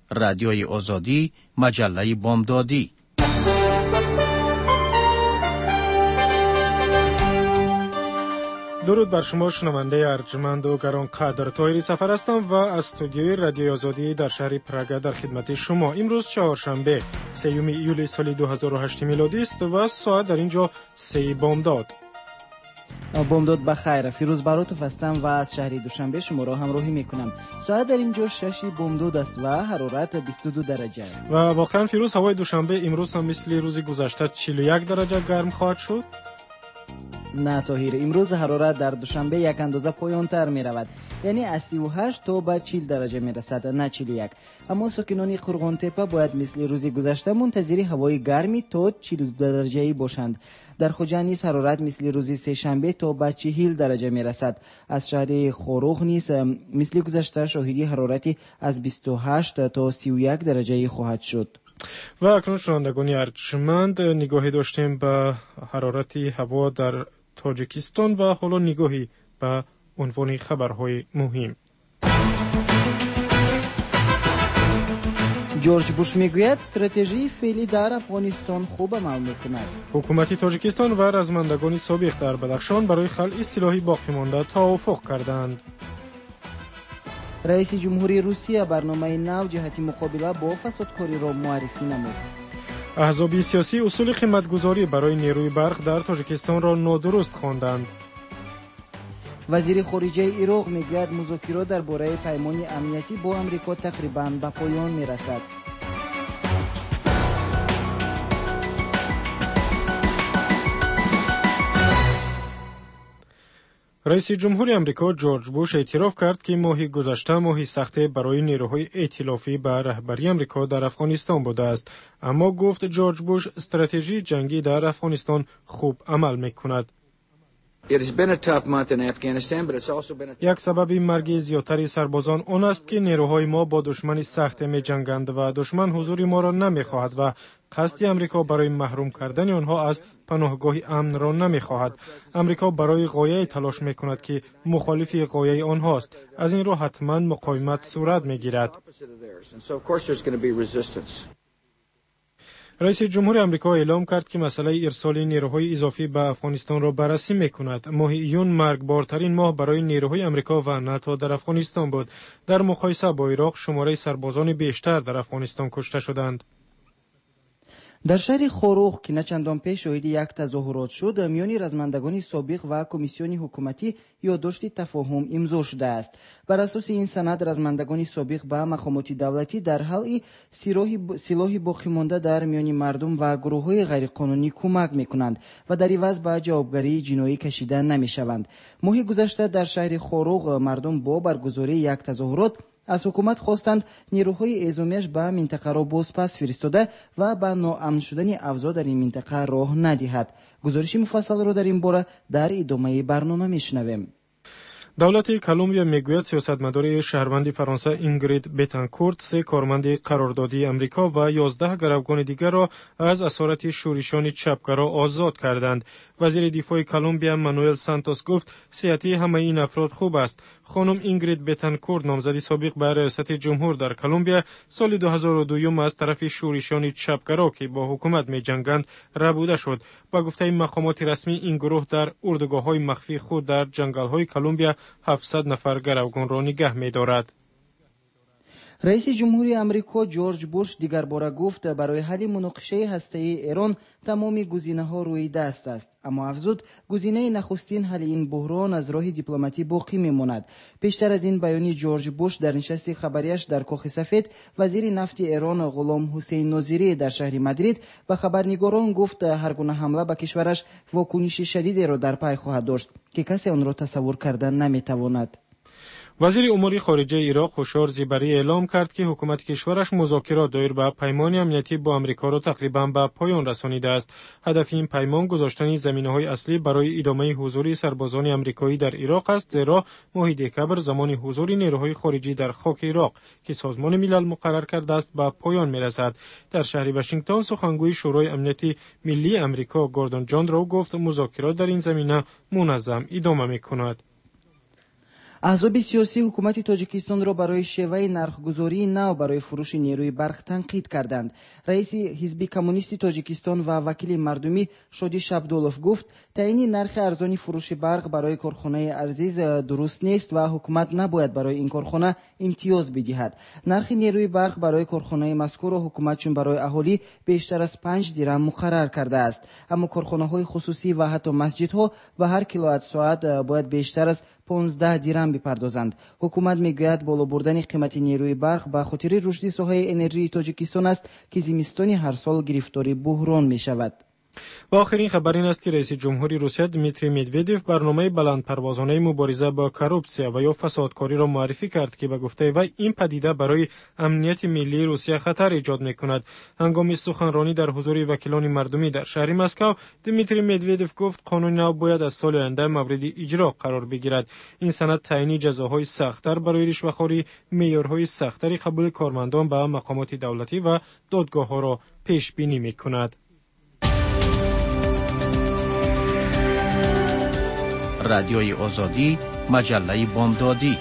رادیوی آزادی، مجله بامدادی. درود بر شما شنونده ارجمند و گرانقدر. طاهری سفر هستم و از استودیوی رادیوی آزادی در شهر پراگ در خدمت شما. امروز چهارشنبه 3 ایول سال 2008 میلادی است و ساعت در اینجا 3 بامداد. بامداد بخیر. فیروز باروتوف هستم و از شهر دوشنبه شما را همراهی میکنم. ساعت در اینجا 6 بامداد است و حرارت 22 درجه. و واقعا فیروز، هوای دوشنبه امروز هم مثل روز گذشته 41 درجه گرم خواهد شد. نه طاهر، امروز حرارت در دوشنبه یک اندازه پایان‌تر می رود، یعنی از 38 تا به 40 درجه می رسد، نه 41. اما ساکنان قرغن‌تپه باید مثل روز گذشته منتظر هوای گرمی تا 40 درجه‌ای باشند. در خوجا نیز حرارت مثل روز سه شنبه تا به 40 درجه می رسد. از شهر خروخ نیز مثل گذشته شاهدی حرارتی از 28 تا 31 درجه خواهد شد. و اکنون شنوندگان ارجمند، نگاهی داشتیم به حرارت هوا در تاجیکستان و حالا نگاهی به عنوان خبرهای مهم. جورج بوش میگوید استراتژی فعلی در افغانستان خوب عمل میکند. حکومت تاجیکستان و رزمندگان سابق در بدخشان برای خلع سلاح باقی مانده توافق کردند. رئیس جمهوری روسیه برنامه نو جهت مقابله با فسادکاری را معرفی نمود. احزاب سیاسی اصول قیمتگذاری برای نیروی برق در تاجیکستان را نادرست خواندند. وزیر خارجه عراق میگوید مذاکرات درباره پیمان امنیتی با آمریکا تقریباً به پایان میرسد. رئیس جمهور آمریکا جورج بوش اعتراف کرد که ماه گذشته ماهی سخت برای نیروهای ائتلافی به رهبری آمریکا در افغانستان بوده است، اما گفت جورج بوش استراتژی جنگی در افغانستان خوب عمل میکند. یک سبب مرگ زیادتر سربازان آن است که نیروهای ما با دشمن سخت می جنگند و دشمن حضور ما را نمی خواهد و قصد امریکا برای محروم کردن آنها از پناهگاه امن را نمی خواهد. امریکا برای غایه تلاش می کند که مخالف غایه آنهاست. از این رو حتما مقاومت صورت می گیرد. رئیس جمهور آمریکا اعلام کرد که مسئله ارسال نیروهای اضافی به افغانستان را بررسی می‌کند. ماه ایون مرگبارترین ماه برای نیروهای آمریکا و ناتو در افغانستان بود. در مقایسه با عراق شماره سربازان بیشتر در افغانستان کشته شدند. در شهر خروخ که نچندان پیش شاهد یک تظاهرات شد، میان رزمندگان سابق و کمیسیون حکومتی یادداشت تفاهم امضا شده است. بر اساس این سند رزمندگان سابق به مقامات دولتی در حل سلاح باقی مانده در میان مردم و گروه‌های غیرقانونی کمک می‌کنند و در عوض به جوابگری جنایی کشیده نمی‌شوند. ماه گذشته در شهر خروخ مردم با برگزاری یک تظاهرات از حکومت خواستند نیروهای اعزامیش به منطقه را بازپس فرستاده و به ناامن شدن اوضاع در این منطقه راه ندهد. گزارش مفصل را در این باره در ادامه برنامه میشنویم. دولت کلمبیا میگوید سیاستمدار شهروند فرانسه اینگرید بتانکورت 3 کارمند قراردادی امریکا و 11 گروگان دیگر را از اسارت شورشیان چپگرا آزاد کردند. وزیر دفاع کلمبیا مانوئل سانتوس گفت صحت همه این افراد خوب است. خانم اینگرید بتانکورت نامزد سابق به ریاست جمهور در کلمبیا سال 2002 از طرف شورشیان چپگرا که با حکومت می‌جنگند ربوده شد. با گفته مقامات رسمی این گروه در اردوگاه‌های مخفی خود در جنگل‌های کلمبیا 700 نفر گروگان را نگه می‌دارد. رئیس جمهوری آمریکا جورج بوش دیگر باره گفت برای حل مناقشه هسته‌ای ایران تمام گزینه‌ها روی دست است، اما افزود گزینه نخستین حل این بحران از راه دیپلماتی باقی می‌ماند. پیشتر از این بیانیه جورج بوش در نشست خبریش در کاخ سفید، وزیر نفت ایران غلام حسین ناظری در شهر مادرید به خبرنگاران گفت هر گونه حمله به کشورش واکنش شدیدی را در پی خواهد داشت که کسی آن را تصور کردن نمی‌تواند. وزیر امور خارجه عراق هوشار زیبری اعلام کرد که حکومت کشورش مذاکرات دایر به پیمان امنیتی با آمریکا را تقریباً به پایان رسانیده است. هدف این پیمان گذاشتن زمینه‌های اصلی برای ادامه حضور سربازان آمریکایی در عراق است، زیرا ماه دکبر زمان حضور نیروهای خارجی در خاک عراق که سازمان ملل مقرر کرده است به پایان می‌رسد. در شهر واشنگتن سخنگوی شورای امنیتی ملی آمریکا گوردون جان رو گفت مذاکرات در این زمینه منظم ادامه می‌کند. احزاب سیاسی حکومت تاجیکستان را برای شیوه نرخگذاری نو برای فروش نیروی برق تنقید کردند. رئیس حزب کمونیست تاجیکستان و وکیل مردمی شادی شبدولوف گفت تعیین نرخ ارزان فروش برق برای کارخانه ارزیز درست نیست و حکومت نباید برای این کارخانه امتیاز بدهد. نرخ نیروی برق برای کارخانه مذکور را حکومت چون برای اهالی بیشتر از 5 درم مقرر کرده است، اما کارخانه‌های خصوصی و حتی مسجدها به هر کیلووات ساعت باید بیشتر از 15 درم بپردازند. حکومت میگوید بالا بردن قیمت نیروی برق به خاطر رشد ساحه انرژی تاجیکستان است که زمستان هر سال گرفتار بحران می شود. و آخرین خبر این است که رئیس جمهوری روسیه دمیتری مدودیف برنامه بلندپروازانه مبارزه با کروپسیا و یا فسادکاری را معرفی کرد که به گفته وی این پدیده برای امنیت ملی روسیه خطر ایجاد می‌کند. هنگام سخنرانی در حضور وکیلان مردمی در شهر مسکو، دمیتری مدودیف گفت قانون نو باید از سال آینده مورد اجرا قرار بگیرد. این سند تعیین جزاهای سخت‌تر برای رشوه‌خواری، معیارهای سخت‌تری قبول کارمندان به مقامات دولتی و دادگاه‌ها را پیش بینی می‌کند. رادیوی آزادی، مجله بامدادی.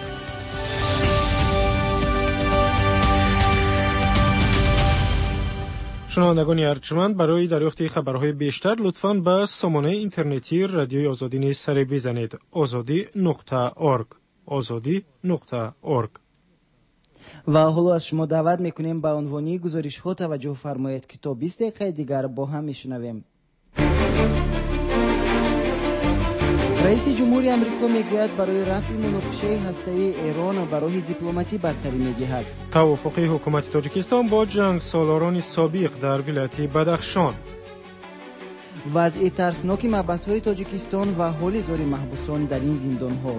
شنوندگان ارجمند، برای دریافت خبرهای بیشتر لطفاً به سامانه اینترنتی رادیوی آزادی نیز سر بزنید. azadi.org azadi.org. و حالا از شما دعوت میکنیم به عنوانی گزارش ها توجه فرمایید که تا 20 دقیقه دیگر با هم میشنویم. رئیس جمهوری آمریکا میگوید برای رفع مناقشه هسته‌ای ایران برای دیپلماتی برتری میدهد. توافق حکومت تاجیکستان با جنگ سالاران سابق در ولایت بدخشان. وضع ترسناک محبس‌های تاجیکستان و حال زور محبوسان در این زندان‌ها.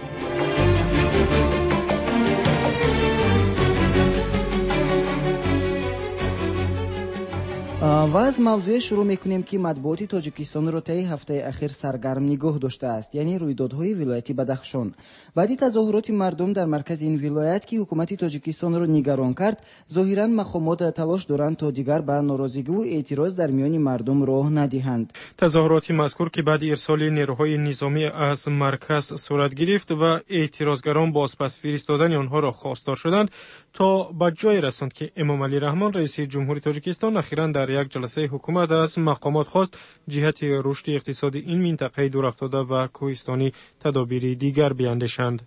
و از موضوع شروع میکنیم که مطبوعات تاجیکستان را طی هفته اخیر سرگرم نگاه داشته است، یعنی رویدادهای ولایت بدخشان. بعد تظاهرات مردم در مرکز این ولایت که حکومت تاجیکستان را نگران کرد، ظاهرا مقامات تلاش دارند تا دیگر به ناراضگی و اعتراض در میان مردم راه ندهند. تظاهرات مذکور که بعد ارسال نیروهای نظامی از مرکز صورت گرفت و اعتراضگران بازپس فرستادن آنها را خواستار شدند تا به جای رساند که امام علی رحمان رئیس جمهوری تاجیکستان اخیراً در یک جلسه حکومت از مقامات خواست جهت رشد اقتصادی این منطقه دور افتاده و کوهستانی تدابیر دیگر بیاندیشند.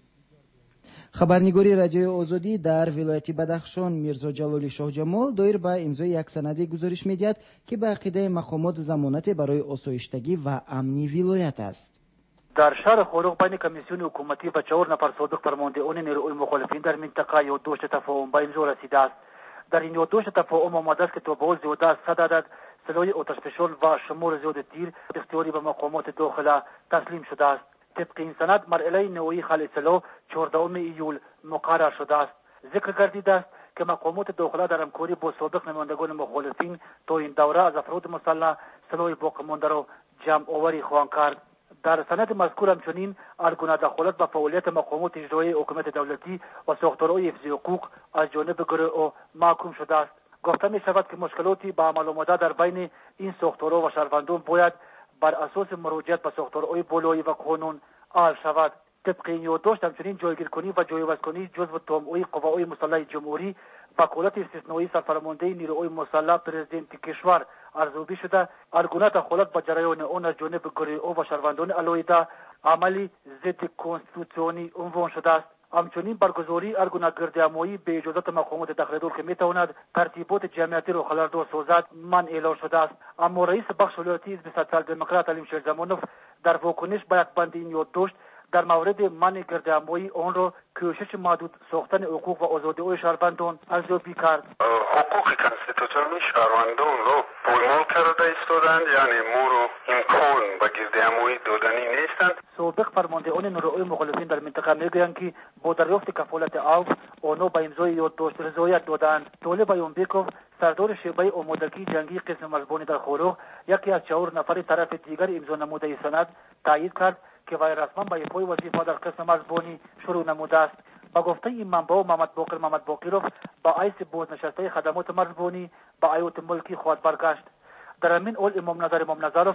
خبرنگاری رادیوی آزادی در ولایت بدخشان میرزا جلالی شاه جمال دایر به امضای یک سند گزارش می‌دهد که به عقیده مقامات ضمانت برای آسایشتگی و امنی ولایت است. در شهر خورخ بین کمیسیون حکومتی و 4 نفر سابق فرماندهان نیروی مخالفین در منطقه یادداشت تفاهم به امضا رسیده است. در این یادداشت تفاهم آمده است که تا به حال زیاده از 100 عدد سلاح آتشفشان و شمار زیاد تیر اختیاری به مقامات داخله تسلیم شده است. طبق این سند مرحله نهایی خلع سلاح 14 ایول مقرر شده است. ذکر گردیده است که مقامات داخله در همکاری با سابق نمایندگان مخالفین تا این دوره از افراد مسلح سلاح باقی مانده را جمع آوری خواهند کرد. در سند مذکور همچنین هر گونه دخالت به فعالیت مقامات اجرایی حکومت دولتی و ساختارهای حفظ حقوق از جانب گروه محکوم شده است. گفته می شود که مشکلاتی به عمل آمده در بین این ساختارها و شهروندان باید بر اساس مراجعت به ساختارهای بالایی و قانون حل شود. طبق این یادداشت همچنین جایگیر کنی و جایگزین کنی جزو طامعه قواهای مسلح جمهوری وکالت استثنایی سرفرمانده نیروهای مسلح پرزیدنت کشور ارزیابی شده، هر گونه دخالت به جریان آن از جانب گروه‌ها و شهروندان علیحده عملی ضد کنستیتوسیونی عنوان شده است. همچنین برگزاری هر گونه گردهمایی به اجازت مقامات داخله‌دار که میتواند ترتیبات جمعیتی را خلل‌دار سازد منع اعلام شده است. اما رئیس بخش ولایتی حزب سوسیال دموکرات علیم شیرزمانوف در واکنش به یک بند این یادداشت در مورد منع گردهمایی آن را کوشش محدود ساختن حقوق و آزادی‌های شهروندان ارزیابی کرد. حقوق کنستیتوسیونی شهروندان را پایمال کرده ایستادند، یعنی ما را امکان به گردهمایی دادنی نیستند. سابق فرماندهان نیروهای مخالفین در منطقه میگویند که با دریافت کفالت عفو آنها به امضای یادداشت رضایت دادند. طالب بیانبکوف سردار شعبه آمادگی جنگی قسم مرزبانی در خورخ یکی از 4 نفر طرف دیگر امضا نموده سند تایید کرد که وی رسما به ایفای وظیفه در قسم مرزبانی شروع نموده است. با گفته این منبع محمد باقرov با حیث بازنشسته خدمات مرزبانی به حیات ملکی خواهد برگشت. در همین حال امام نظرov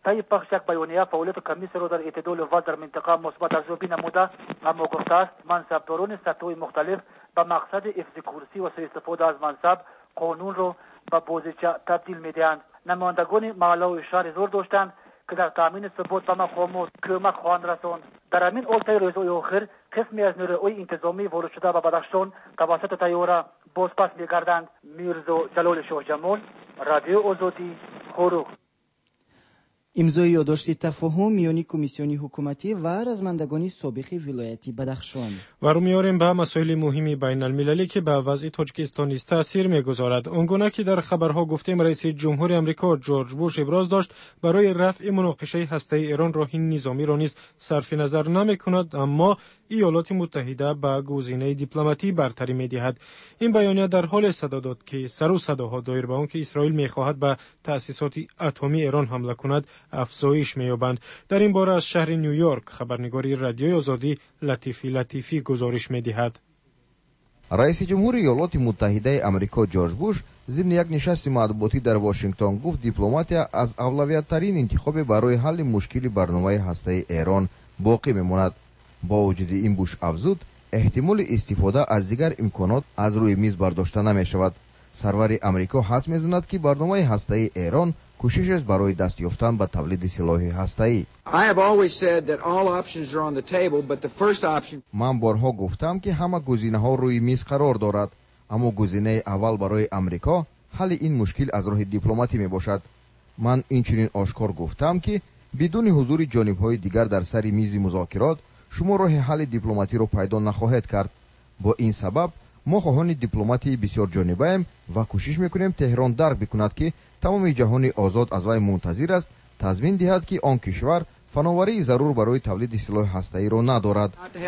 طی پخش یک بیانیه فعالیت کمیسیون را در اعتدال وضع در منطقه مثبت ارزیابی نموده، اما گفته است منصبداران سطح‌های مختلف به مقصد حفظ کرسی و سوء استفاده از منصب قانون را به بازیچه تبدیل می‌دهند. نمایندگان محله و شهر زور داشتند که در تامین ثبات به مقامات کمک خواهند رساند. در همین حال طی روزهای آخر قسمی از نیروهای انتظامی وارد شده به بدخشان توسط طیاره بازپس می‌گردند. میرزا جلال شاه جمال، رادیو آزادی، خروخ. امضای یادداشت تفاهم میان کمیسیون حکومتی و رزمندگان سابق ولایت بدخشان. و رو میاریم به مسائل مهمی بین المللی که به وضع تاجیکستان نیز تاثیر میگذارد. آنگونه که در خبرها گفتیم رئیس جمهور آمریکا جورج بوش ابراز داشت برای رفع مناقشه هسته‌ای ایران راه نظامی را نیز صرف نظر نمی‌کند، اما ایالات متحده به گزینه دیپلماتی برتری می‌دهد. این بیانیه در حال صدا داد که سر و صداها دایر به آن که اسرائیل می‌خواهد به تأسیسات اتمی ایران حمله کند افزایش می‌یابند. در این باره از شهر نیویورک خبرنگاری رادیوی آزادی لطیفی گزارش می‌دهد. رئیس جمهور ایالات متحده آمریکا جورج بوش ضمن یک نشست مطبوعاتی در واشنگتن گفت دیپلماتیا از اولویت‌ترین انتخاب برای حل مشکل برنامه هسته‌ای ایران باقی می‌ماند. با وجود این بوش افزود احتمال استفاده از دیگر امکانات از روی میز برداشته نمی‌شود. سرور آمریکا حدس می‌زند که برنامه هسته‌ای ایران کوشش است برای دست یافتن به تولید سلاح هسته‌ای. من بارها گفتم که همه گزینه‌ها روی میز قرار دارد، اما گزینه اول برای آمریکا حل این مشکل از راه دیپلماتی میباشد. من اینچنین آشکار گفتم که بدون حضور جانب‌های دیگر در سر میز مذاکرات شما راه حل دیپلماتی را پیدا نخواهید کرد. با این سبب ما خواهان دیپلماتی بسیار جانبه ایم و کوشش میکنیم تهران درک بکند که تمام جهان آزاد از وی منتظر است تضمین دهد که آن کشور فناوری ضرور برای تولید سلاح هسته‌ای را ندارد.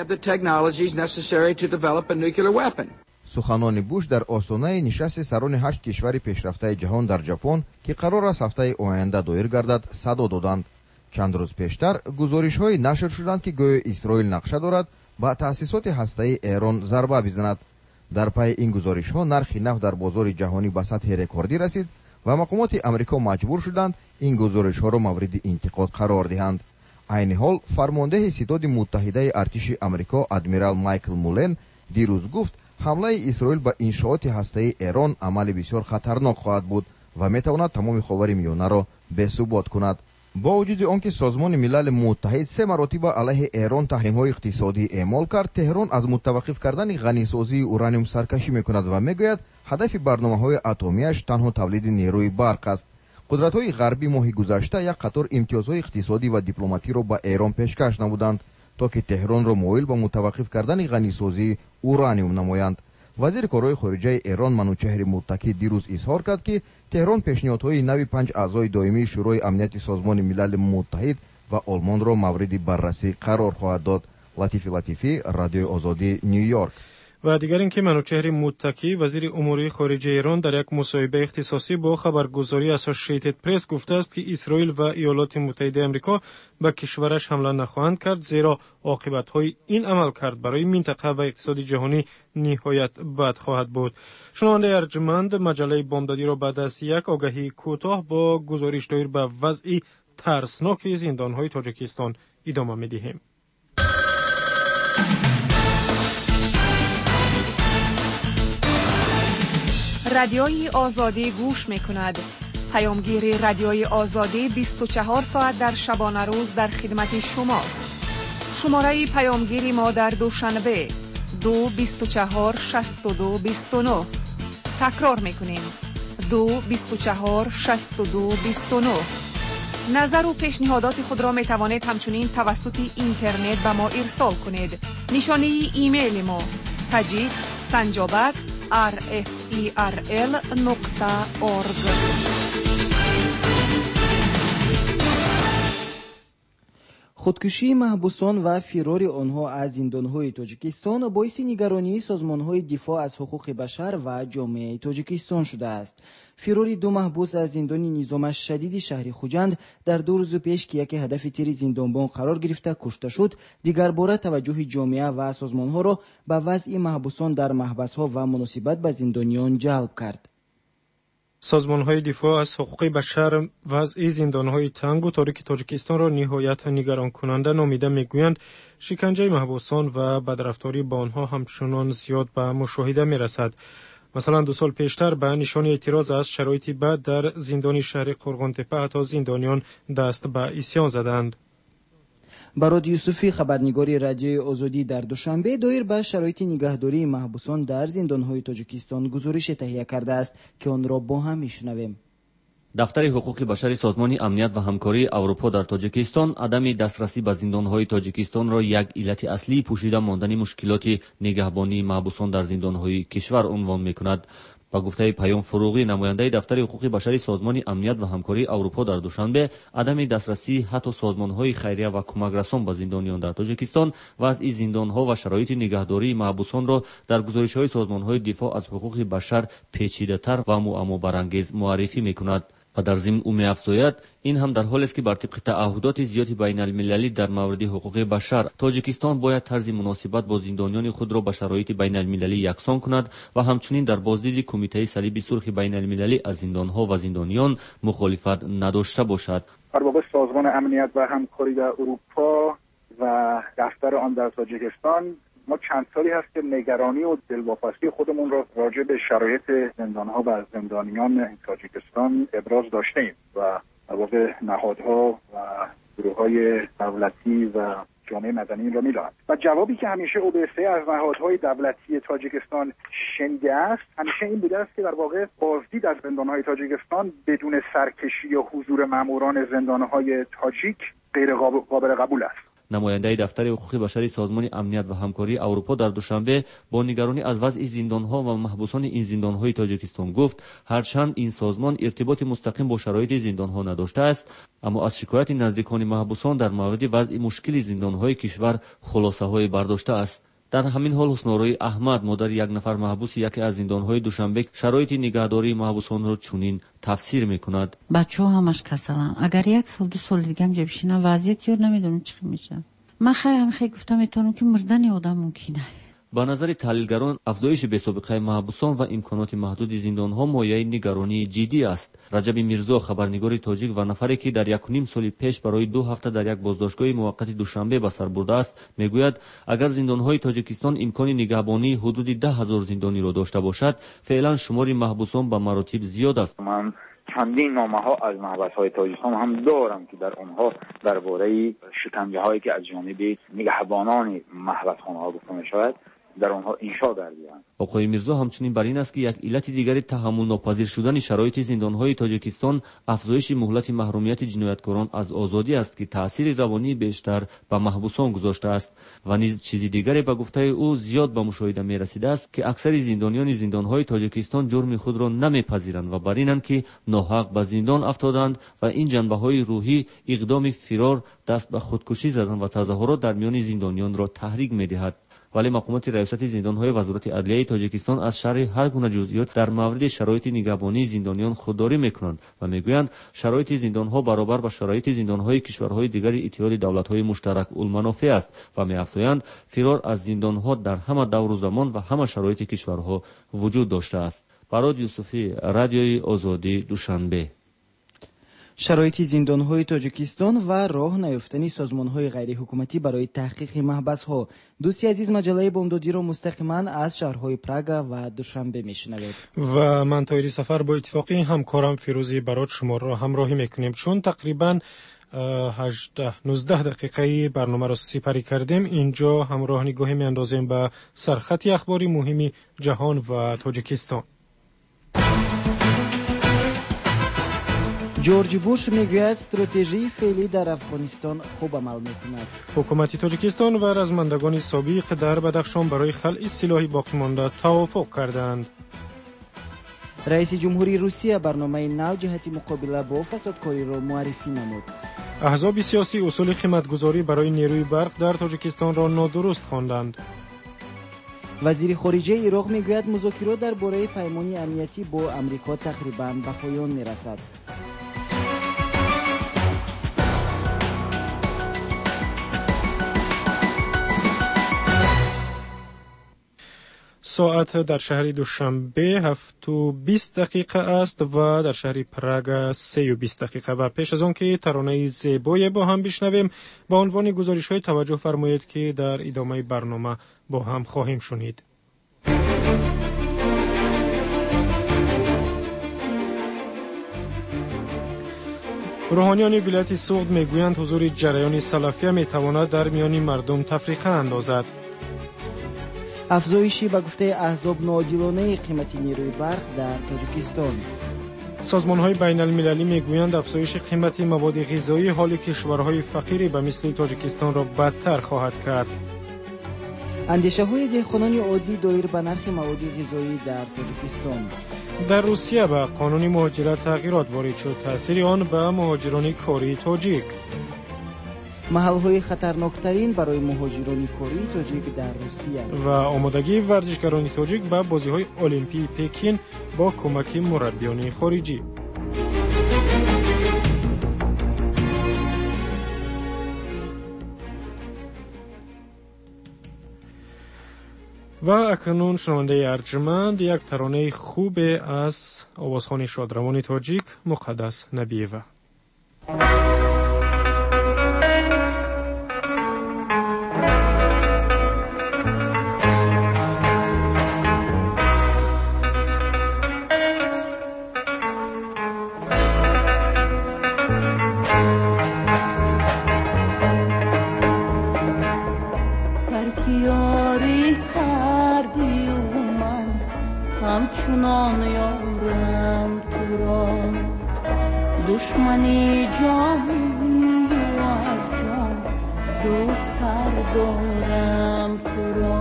سخنان بوش در آستانه نشست سران 8 کشور پیشرفته جهان در ژاپن که قرار است هفته آینده دایر گردد صدا دادند. چند روز پیشتر گزارش‌های نشر شدند که گویا اسرائیل نقشه دارد با تأسیسات هسته‌ای ایران ضربه بزند. در پی این گزارش‌ها نرخ نفت در بازار جهانی به سطح رکوردی رسید و مقامات آمریکا مجبور شدند این گزارش‌ها را مورد انتقاد قرار دهند. عین حال فرمانده ستاد متحده ارتش آمریکا ادمیرال مایکل مولن دیروز گفت حمله اسرائیل به انشاءات هسته‌ای ایران عمل بسیار خطرناک خواهد بود و میتواند تمام خاورمیانه را بی‌ثبات کند. با وجود آنکه سازمان ملل متحد 3 مراتب علیه ایران تحریم‌های اقتصادی اعمال کرد، تهران از متوقف کردن غنیسازی اورانیوم سرکشی میکند و میگوید هدف برنامه‌های اتمی‌اش تنها تولید نیروی برق است. قدرت‌های غربی ماه گذشته یک قطار امتیازهای اقتصادی و دیپلماتی را به ایران پیشکش نمودند تا که تهران را مایل به متوقف کردن غنیسازی اورانیوم نمایند. وزیر کارهای خارجه ایران منوچهر متکی دیروز اظهار کرد که تهران پیشنهادهای نوی 5 اعضای دائمی شورای امنیت سازمان ملل متحد و آلمان را مورد بررسی قرار خواهد داد. لطیفی رادیو آزادی نیویورک. و دیگر اینکه منوچهر متکی وزیر امور خارجه ایران در یک مصاحبه اختصاصی با خبرگزاری اسوسییتد پرس گفته است که اسرائیل و ایالات متحده آمریکا به کشورش حمله نخواهند کرد، زیرا عاقبت‌های این عملکرد برای منطقه و اقتصاد جهانی نهایت بد خواهد بود. شنونده ارجمند مجله بامدادی را بعد از یک آگهی کوتاه با گزارش دایر به وضع ترسناک زندان‌های تاجیکستان ادامه می‌دهیم. رادیوی آزادی گوش می‌کند. پیامگیر رادیوی آزادی 24 ساعت در شبانه روز در خدمت شماست. شماره پیامگیری ما در دوشنبه 2246229. تکرار می‌کنیم 2246229. نظر و پیشنهادات خود را می‌توانید همچنین توسط اینترنت به ما ارسال کنید. نشانه ایمیل ما tajik@rferl.org. خودکشی محبوسان و فرار آنها از زندان‌های تاجیکستان باعث نگرانی سازمان‌های دفاع از حقوق بشر و جامعه تاجیکستان شده است. فرار 2 محبوس از زندان نظام شدید شهر خوجند در 2 روز پیش که یک هدف تیر زندانبان قرار گرفته کشته شد، دیگر باره توجه جامعه و سازمان‌ها را به وضع محبوسان در محبس‌ها و مناسبت به زندانیان جلب کرد. سازمان‌های دفاع از حقوق بشر وضع زندان‌های تنگ و تاریک تاجیکستان را نهایت نگران کننده نامیده می‌گویند. شکنجه محبوسان و بدرفتاری با آنها همچنان زیاد به مشاهده می‌رسد. مثلا 2 سال پیشتر به نشان اعتراض از شرایط بد در زندان شهر قرغان‌تپه حتی زندانیان دست به عصیان زدند. براد یوسفی خبرنگار رادیوی آزادی در دوشنبه دایر به شرایط نگهداری محبوسان در زندان‌های تاجیکستان گزارش تهیه کرده است که آن را با هم میشنویم. دفتر حقوق بشر سازمان امنیت و همکاری اروپا در تاجیکستان عدم دسترسی به زندان‌های تاجیکستان را یک علت اصلی پوشیده ماندن مشکلات نگهبانی محبوسان در زندان‌های کشور عنوان می‌کند. با گفته پیام فروغی نماینده دفتر حقوق بشری سازمان امنیت و همکاری اروپا در دوشنبه عدم دسترسی حتی سازمان‌های خیریه و کمک‌رسان به زندانیان در تاجیکستان وضع زندان‌ها و شرایط نگهداری محبوسان را در گزارش‌های سازمان‌های دفاع از حقوق بشر پیچیده‌تر و معمابرانگیز معرفی می‌کند. و در ضمن او می‌افزاید این هم در حالی است که بر طبق تعهدات زیاد بین المللی در مورد حقوق بشر تاجیکستان باید طرز مناسبت با زندانیان خود را به شرایط بین المللی یکسان کند و همچنین در بازدید کمیته صلیب سرخ بین المللی از زندان‌ها و زندانیان مخالفت نداشته باشد. در واقع سازمان امنیت و همکاری در اروپا و دفتر آن در تاجیکستان ما چند سالی هست که نگرانی و دلواپسی خودمون را راجع به شرایط زندان‌ها و زندانیان تاجیکستان ابراز داشتیم و در واقع نهادها و گروه‌های دولتی و جامعه مدنی را می‌دهند و جوابی که همیشه اوبسه از نهادهای دولتی تاجیکستان شنیده است همیشه این بوده است که در واقع بازدید از زندان‌های تاجیکستان بدون سرکشی یا حضور ماموران زندان‌های تاجیک غیر قابل قبول است. نماینده دفتر حقوق بشری سازمان امنیت و همکاری اروپا در دوشنبه با نگرانی از وضع زندان‌ها و محبوسان این زندان‌های تاجیکستان گفت هرچند این سازمان ارتباط مستقیم با شرایط زندان‌ها نداشته است اما از شکایت نزدیکان محبوسان در مورد وضع مشکل زندان‌های کشور خلاصه‌های برداشته است. در همین حال حسن‌آرای احمد مادر یک نفر محبوس یکی از زندان‌های دوشنبه شرایط نگهداری محبوسان را چنین تفسیر می‌کند. بچه‌ها همش کسلن. اگر 1 سال 2 سال دیگه هم جا بشینن وضعیت یاد نمیدونم چی میشه. من خیلی گفتم میتونم که مردن آدم ممکنه. با نظر تحلیلگران افزایش بی‌سابقه محبوسان و امکانات محدود زندان‌ها مایه نگرانی جدی است. رجب میرزا خبرنگار تاجیک و نفری که در 1.5 سال پیش برای 2 هفته در یک بازداشتگاه موقت دوشنبه به سر برده است میگوید اگر زندان‌های تاجیکستان امکان نگهبانی حدود 10,000 زندانی را داشته باشد فعلا شمار محبوسان به مراتب زیاد است. من چندین نامه ها از محبس‌های تاجیکستان هم دارم که در آنها درباره شکنجه‌هایی که از جانب نگهبانان محبسخانه‌ها گفته می‌شود در آنها انشا کرده‌اند. آقای میرزا همچنین بر این است که یک علت دیگری تحمل ناپذیر شدن شرایط زندان‌های تاجیکستان افزایش مهلت محرومیت جنایتکاران از آزادی است که تأثیر روانی بیشتر به محبوسان گذاشته است و نیز چیزی دیگری به گفته او زیاد به مشاهده می‌رسیده است که اکثر زندانیان زندان‌های تاجیکستان جرم خود را نمی‌پذیرند و بر اینند که ناحق به زندان افتادند و این جنبه‌های روحی اقدام فرار، دست به خودکشی زدن و تظاهرات در میان زندانیان را تحریک می‌دهد. ولی مقامات ریاست زندان‌های وزارت عدلیه تاجیکستان از شرح هر گونه جزئیات در مورد شرایط نگهبانی زندانیان خودداری می‌کنند و می‌گویند شرایط زندان‌ها برابر با شرایط زندان‌های کشورهای دیگر اتحاد دولت‌های مشترک المنافع است و می‌افزایند فرار از زندان‌ها در همه دور و زمان و همه شرایط کشورها وجود داشته است. براد یوسفی، رادیوی آزادی، دوشنبه. شرایط زندان‌های تاجیکستان و راه نیافتن سازمان‌های غیر حکومتی برای تحقیق محبس‌ها. دوستی عزیز مجله بامدادی را مستقیما از شهرهای پراگ و دوشنبه میشنوید. و من تایری سفر با اتفاقی همکارم فیروزی برات شما را همراهی میکنیم چون تقریبا 18-19 دقیقه برنامه را سپری کردیم. اینجا همراه نگاهی میاندازیم به سرخط اخباری مهمی جهان و تاجیکستان. جورج بوش میگوید استراتژی فعلی در افغانستان خوب عمل میکند. حکومت تاجیکستان و رزمندگان سابق در بدخشان برای خلع سلاح باقی مانده توافق کردند. رئیس جمهوری روسیه برنامه نو جهت مقابله با فسادکاری را معرفی نمود. احزاب سیاسی اصول قیمتگذاری برای نیروی برق در تاجیکستان را نادرست خواندند. وزیر خارجه عراق میگوید مذاکرات درباره پیمان امنیتی با امریکا تقریبا به پایان میرسد. ساعت در شهر دوشنبه 7:20 است و در شهر پراگ 3:20 و پیش از آن که ترانه زیبای با هم بشنویم با عنوان گزارش‌های توجه فرمایید که در ادامه برنامه با هم خواهیم شنید. روحانیان ولایت سوغد میگویند حضور جریان سلفیه میتواند در میان مردم تفریقه اندازد. افزایشی به گفته احزاب ناعادلانه قیمت نیروی برق در تاجیکستان. سازمان‌های بین المللی میگویند افزایش قیمت مواد غذایی حال کشورهای فقیر به مثل تاجیکستان را بدتر خواهد کرد. اندیشه‌های دهقانان عادی دایر به نرخ مواد غذایی در تاجیکستان. در روسیه به قانون مهاجرت تغییرات وارد شد، تأثیر آن به مهاجران کاری تاجیک. محل‌های خطرناکترین برای مهاجران کاری تاجیک در روسیه و آمادگی ورزشکاران تاجیک به بازی‌های المپی پکین با کمک مربیان خارجی. و اکنون شنونده ارجمند یک ترانه خوب از آوازخوان شادروان تاجیک مقدس نبیوه. دشمنی جانی و از جان دوست تر دارم تو را.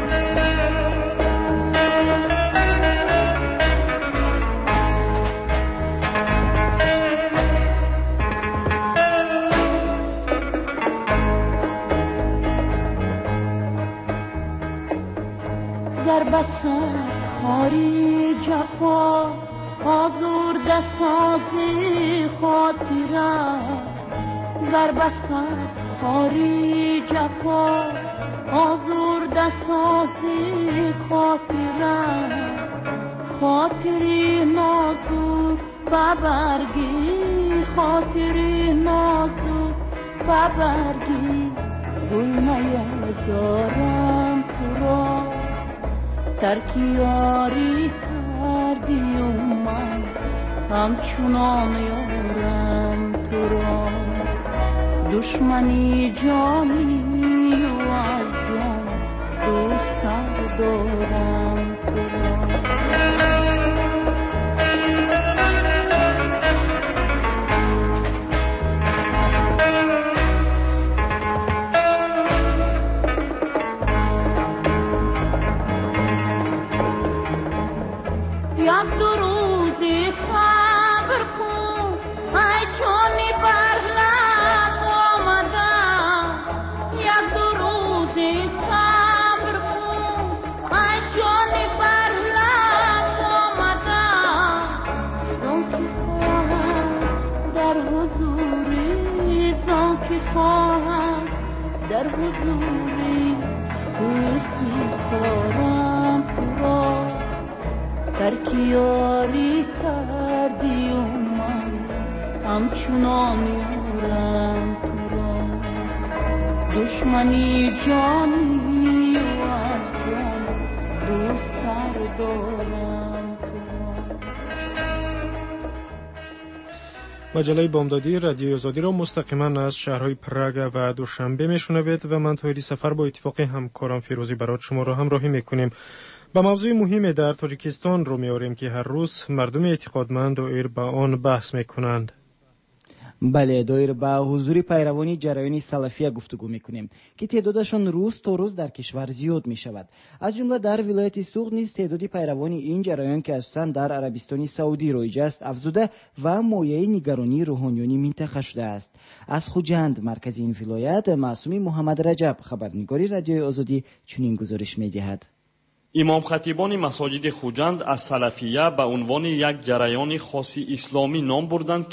در بسر خاری جفا آزرده سازی خاطرم، در بسر خاری جفا آزرده سازی خاطرم، خاطری نازو ببرگی، خاطری نازو ببرگی، گل نیازارم تو را. ترکیاری کردی و من همچنان یارم تو را. دشمنی جانی و از جان دوست تر دارم تو را. در حضوری دوستی سپارم تو را. ترکیاری کردی و من همچنان یارم تو را. دشمنی جانی و از جان دوست تر دارم تو را. مجله بامدادی رادیوی آزادی را مستقیما از شهرهای پراگ و دوشنبه میشنوید و من تویدی سفر با اتفاق همکارم فیروزی برات شما را همراهی میکنیم. با موضوع مهمی در تاجیکستان رو میاریم که هر روز مردم اعتقادمند دایر به آن بحث میکنند. بله، دایر به حضور پیروانی جریان سلفیه گفتگو میکنیم که تعدادشان روز تا روز در کشور زیاد میشود. از جمله در ولایت سوغد نیز تعدادی پیروانی این جریان که اساساً در عربستان سعودی رایج است افزوده و مایه نگرانی روحانیون منطقه شده است. از خوجند مرکز این ولایت معصومی محمد رجب خبرنگاری رادیوی آزادی چنین گزارش میدهد. امام خطیبان مساجد خوجند از سلفیه به عنوان یک جریان خاصی اسلامی نام بردند که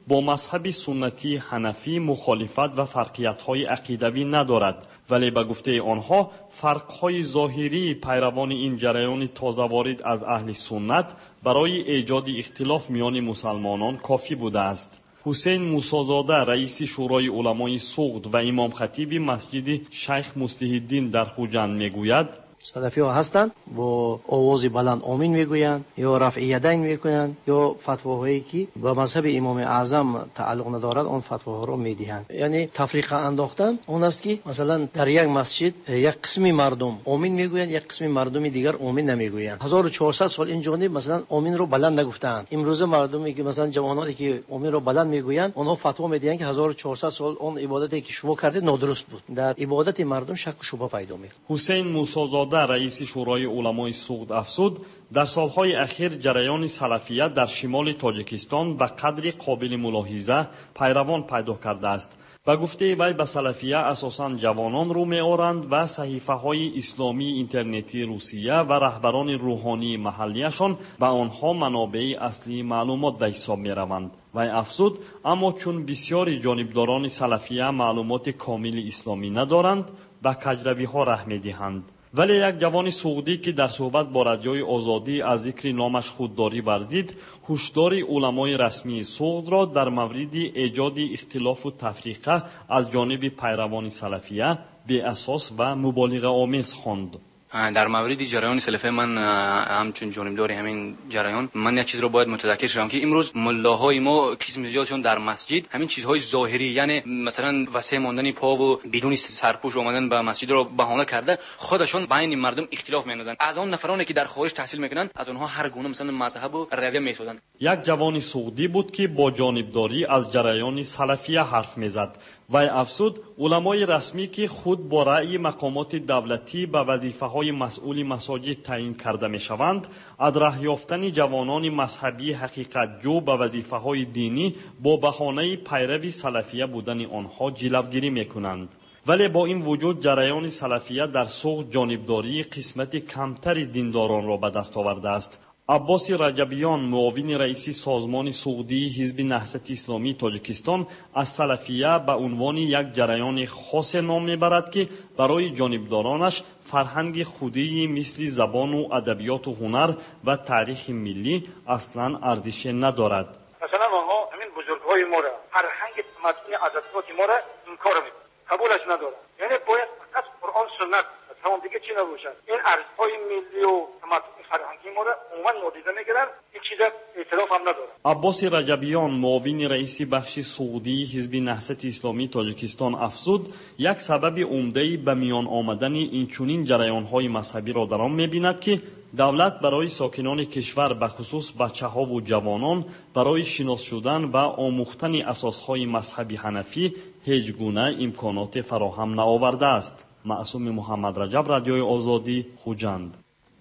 با مذهب سنتی حنفی مخالفت و فرقیت‌های عقیدوی ندارد، ولی به گفته آنها فرق‌های ظاهری پیروان این جریان تازه وارد از اهل سنت برای ایجاد اختلاف میان مسلمانان کافی بوده است. حسین موسی‌زاده رئیس شورای علمای سغد و امام خطیب مسجد شیخ مصلح‌الدین در خوجند میگوید: سلفی ها هستند با آواز بلند آمین میگویند یا رفع یدین میکنند یا فتواهایی که به مذهب امام اعظم تعلق ندارد آن فتواها را میدهند. یعنی تفریقه انداختن اون است که مثلا در یک مسجد یک قسمی مردم آمین میگویند، یک قسمی مردم دیگر آمین نمیگویند. 1400 سال این جانب مثلا آمین رو بلند نگفتند. امروز مردمی که مثلا جوانانی که آمین رو بلند میگویند اونها فتوا میدهند که 1400 سال اون عبادتی که شما کردید نادرست بود. در عبادت مردم شک و شبهه پیدا میکنه. حسین موسی‌زاده رئیس شورای علمای سغد افزود: در سالهای اخیر جریان سلفیت در شمال تاجیکستان به قدری قابل ملاحظه پیروان پیدا کرده است. به گفته وی به سلفیه اساساً جوانان رو می‌آورند و صحیفه‌های اسلامی اینترنتی روسیه و رهبران روحانی محلیشان به آنها منابع اصلی معلومات به حساب می‌روند. وی افزود: اما چون بسیاری جانبداران سلفیه معلومات کامل اسلامی ندارند به کجروی‌ها ره می‌دهند. ولی یک جوان سعودی که در صحبت با رادیوی آزادی از ذکر نامش خودداری ورزید، هشدار علمای رسمی سغد را در مورد ایجاد اختلاف و تفریقه از جانب پیروان سلفیه بی اساس و مبالغه آمیز خواند. در مورد جریان سلفی من همچون جانبدار همین جریان من یک چیز رو باید متذکر شوم که امروز ملاهای ما قسم زیادشون در مسجد همین چیزهای ظاهری، یعنی مثلا وسیع ماندن پا و بدون سرپوش آمدن به مسجد رو بهانه کرده خودشون بین مردم اختلاف می‌اندازن. از آن نفرانی که در خارج تحصیل میکنن از اونها هر گونه مثلا مذهب و رویه میسازن. یک جوان سعودی بود که با جانبداری از جریان سلفیه حرف میزد. وی افزود: علمای رسمی که خود با رأی مقامات دولتی به وظیفه‌های مسئول مساجد تعیین کرده می‌شوند، از راه یافتن جوانان مذهبی حقیقت جو به وظیفه‌های دینی با بهانه پیروی سلفیه بودن آنها جلوگیری می‌کنند. ولی با این وجود جریان سلفیه در سغد جانبداری قسمت کمتری دینداران را به دست آورده است. عباس رجبیان معاون رئیس سازمان سعودی حزب نهضت اسلامی تاجیکستان از سلفیه به عنوان یک جریان خاص نام میبرد که برای جانبدارانش فرهنگ خودی مثل زبان و ادبیات و هنر و تاریخ ملی اصلا ارزش ندارد. مثلا آنها همین بزرگهای ما را فرهنگ تمدن ادبیات ما را انکار میکنند، قبولش ندارند. یعنی باید فقط قرآن سنت تمام دیگه چی نباشد. این ارزهای ملی و تمدن فرهنگی ما را عموما نادیده میگیرند. این چیز اعتراف هم نداره. عباس رجبیان معاون رئیس بخش سعودی حزب نهضت اسلامی تاجیکستان افزود: یک سبب عمده به میان آمدن این چنین جریان‌های مذهبی را در آن می‌بیند که دولت برای ساکنان کشور به خصوص بچه‌ها و جوانان برای شناس شدن و آموختن اساس‌های مذهبی حنفی هیچ گونه امکانات فراهم نآورده است. معصوم محمد رجب، رادیوی آزادی، خوجند.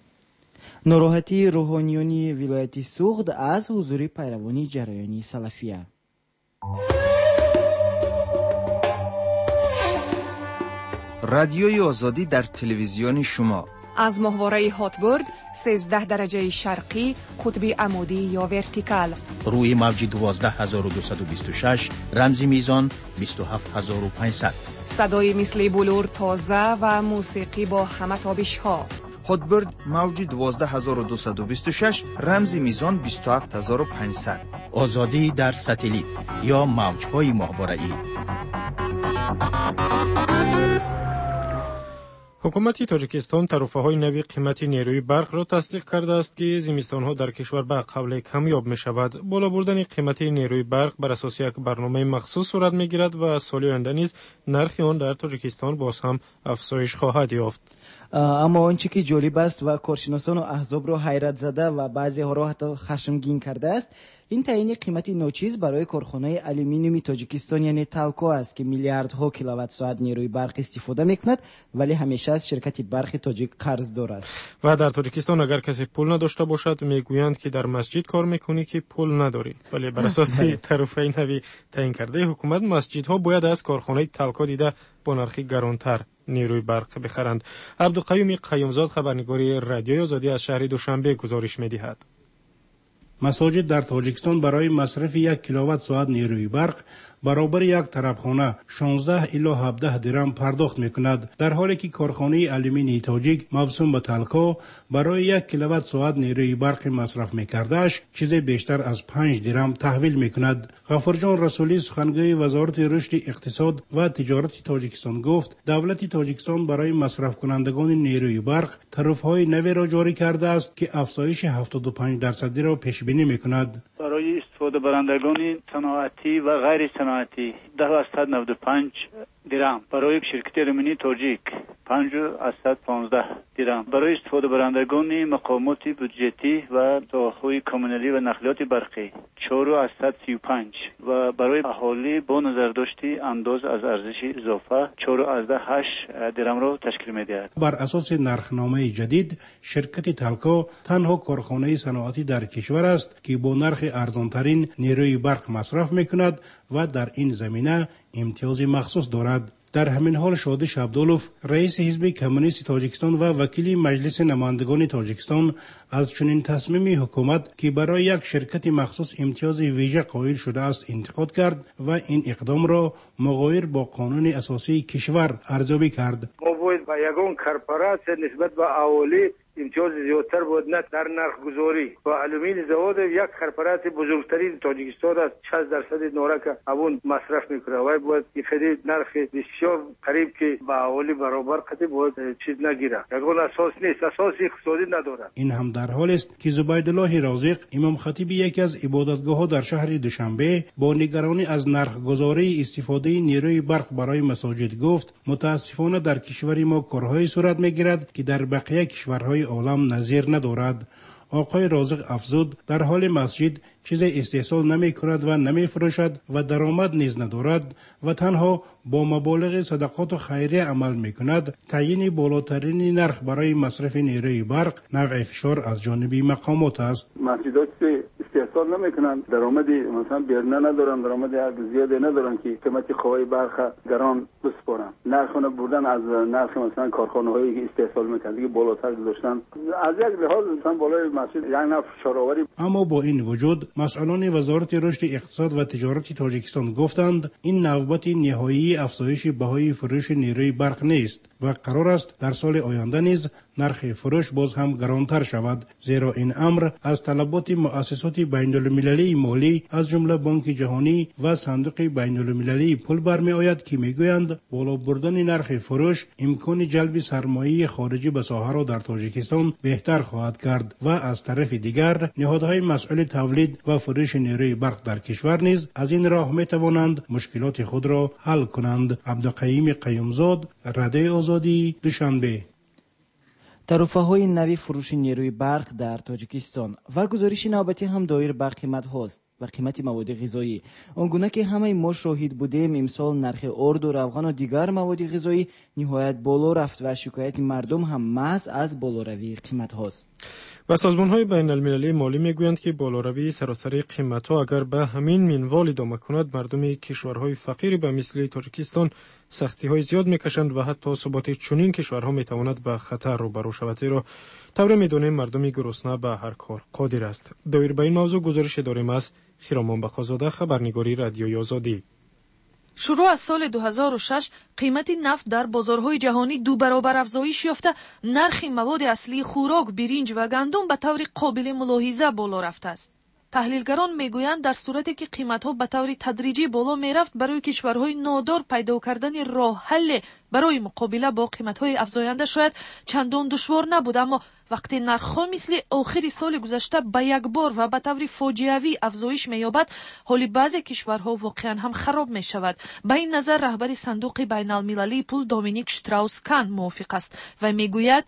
ناراحتی روحانیان ولایت سغد از حضور پیروان جریان سلفیه. رادیوی آزادی در تلویزیون شما از ماهواره هاتبورگ 13 درجه شرقی قطب عمودی یا ورتیکال، روی موج 12226 رمزی میزان 27500، صدای مثل بلور تازه و موسیقی با همه تابش ها. هاتبورگ موج 12226 رمزی میزان 27500. آزادی در ساتلیت یا موج‌های ماهواره‌ای. حکومت تاجیکستان طرفه‌های نوی قیمت نیروی برق را تصدیق کرده است که زمستان‌ها در کشور به قبل کمیاب می‌شود. بالا بردن قیمت نیروی برق بر اساس یک برنامه مخصوص صورت می‌گیرد و سال آینده نیز نرخ آن در تاجیکستان باز هم افزایش خواهد یافت. اما آنچه که جالب است و کارشناسان و احزاب را حیرت زده و بعضی ها را حتی خشمگین کرده است، این تعیین قیمت ناچیز برای کارخانه آلومینیوم تاجیکستان یعنی تالکو است که میلیاردها کیلووات ساعت نیروی برق استفاده میکند، ولی همیشه از شرکت برق تاجیک قرض دار است. و در تاجیکستان اگر کسی پول نداشته باشد میگویند که در مسجد کار میکنی که پول نداری، ولی بر اساس طرفین نوی تعیین کرده حکومت مسجدها باید از کارخانه تالکو دیده با نرخ گرانتر نیروی برق بخرند. عبدالقیوم قیومزاد، خبرنگار رادیوی آزادی از شهر دوشنبه گزارش می‌دهد. مساجد در تاجیکستان برای مصرف 1 کیلووات ساعت نیروی برق برابر یک طرفخانه 16 الی 17 درم پرداخت میکند، در حالی که کارخانه آلومینی تاجیک موسوم به تلکا برای 1 کیلووات ساعت نیروی برق مصرف میکردش چیز بیشتر از 5 درم تحویل میکند. غفورجان رسولی سخنگوی وزارت رشد اقتصاد و تجارت تاجیکستان گفت دولت تاجیکستان برای مصرف کنندگان نیروی برق طرفهای نوی را جاری کرده است که افزایش 75% را پیش بینی میکند. برای استفاده برندگان صنعتی و غیر صنعتی 10.95 درم، برای شرکت آلومینی تاجیک 5.15 درم، برای استفاده برندگان مقامات بودجتی و ساخت‌های کمونالی و نقلیات برقی 4.35 و برای اهالی با نظر داشتی انداز از ارزش اضافه 4.8 درم را تشکیل می‌دهد. بر اساس نرخنامه جدید شرکت تلکا تنها کارخانه صنعتی در کشور است که با نرخ ارزانترین نیروی برق مصرف می‌کند و در این زمینه امتیاز مخصوص دارد. در همین حال شادش عبدالوف رئیس حزب کمونیست تاجیکستان و وکیل مجلس نمایندگان تاجیکستان از چنین تصمیم حکومت که برای یک شرکت مخصوص امتیاز ویژه قائل شده است انتقاد کرد و این اقدام را مغایر با قانون اساسی کشور ارزیابی کرد. ما باید با یگان کارپوراسیون نسبت به اهالی امتیاز زیادتر بود نه در نرخ گذاری. با آلومین زواد یک کارپوراسیون بزرگترین تاجیکستان است 60% نورک اون مصرف میکنه و باید خرید نرخ بسیار قریب که با اهالی برابر قطعی باید چیز نگیره. یگان اساس نیست، اساس اقتصادی نداره. این هم در حال است که زبیدالله رازق امام خطیب یکی از عبادتگاه‌ها در شهر دوشنبه با نگرانی از نرخ گذاری استفاده نیروی برق برای مساجد گفت متاسفانه در کشور ما کارهای صورت میگیرد که در بقیه کشورهای عالم نظیر ندارد. آقای رازق افزود در حال مسجد چیز استحصال نمی کند و نمی فروشد و درآمد نیز ندارد و تنها با مبالغ صدقات و خیریه عمل می کند. تعیین بالاترین نرخ برای مصرف نیروی برق نوع فشار از جانب مقامات است. مسجدات استحصال نمی کنند، درآمدی مثلا بیرونه ندارند، درآمد زیادی ندارند که قیمت قوای برق گران بسپارند. نرخونه بردن از نرخ مثلا کارخانه هایی که استحصال میکنند دیگه بالاتر گذاشتن. از یک لحاظ مثلا بالای مسجد یک نوع فشارآوری. اما با این وجود مسئولان وزارت رشد اقتصاد و تجارت تاجیکستان گفتند این نوبت نهایی افزایش بهای فروش نیروی برق نیست و قرار است در سال آینده نیز نرخ فروش باز هم گرانتر شود، زیرا این امر از طلبات مؤسسات بین المللی مالی از جمله بانک جهانی و صندوق بین المللی پول برمی آید که میگویند بالا بردن نرخ فروش امکان جلب سرمایه خارجی به ساحه را در تاجیکستان بهتر خواهد کرد و از طرف دیگر نهادهای مسئول تولید و فروش نیروی برق در کشور نیز از این راه می توانند مشکلات خود را حل کنند. عبدالقیوم قیومزاد، رادیوی آزادی، دوشنبه. طرفه‌های نوی فروش نیروی برق در تاجیکستان و گزارش نوبتی هم دایر به قیمت هاست و قیمت مواد غذایی. آنگونه که همه ما شاهد بودیم امسال نرخ ارد و روغن و دیگر مواد غذایی نهایت بالا رفت و شکایت مردم هم محض از بالاروی قیمت هاست. و سازمان‌های بین المللی مالی میگویند که بالاروی سراسری قیمت‌ها اگر به همین منوال ادامه کند مردم کشورهای فقیر به مثل تاجیکستان سختی‌های زیاد می‌کشند و حتی ثبات چنین کشورها می‌تواند به خطر روبرو شود، زیرا طور می‌دانیم مردم گرسنه به هر کار قادر است. دایر به این موضوع گزارش داریم از خیرامان بخازاده، خبرنگاری رادیوی آزادی. شروع از سال 2006 قیمت نفت در بازارهای جهانی 2 برابر افزایش یافته، نرخ مواد اصلی خوراک، برنج و گندم به طور قابل ملاحظه بالا رفته است. تحلیلگران میگویند در صورتی که قیمت‌ها به طور تدریجی بالا می‌رفت برای کشورهای نادار پیدا کردن راه حل برای مقابله با قیمت‌های افزاینده شاید چندان دشوار نبود، اما وقتی نرخ‌ها مثل آخر سال گذشته به یک بار و به طور فاجعه‌ای افزایش می‌یابد، حال بعضی کشورها واقعاً هم خراب می‌شود. به این نظر رهبر صندوق بین‌المللی پول دومینیک شتراوس کان موافق است و میگوید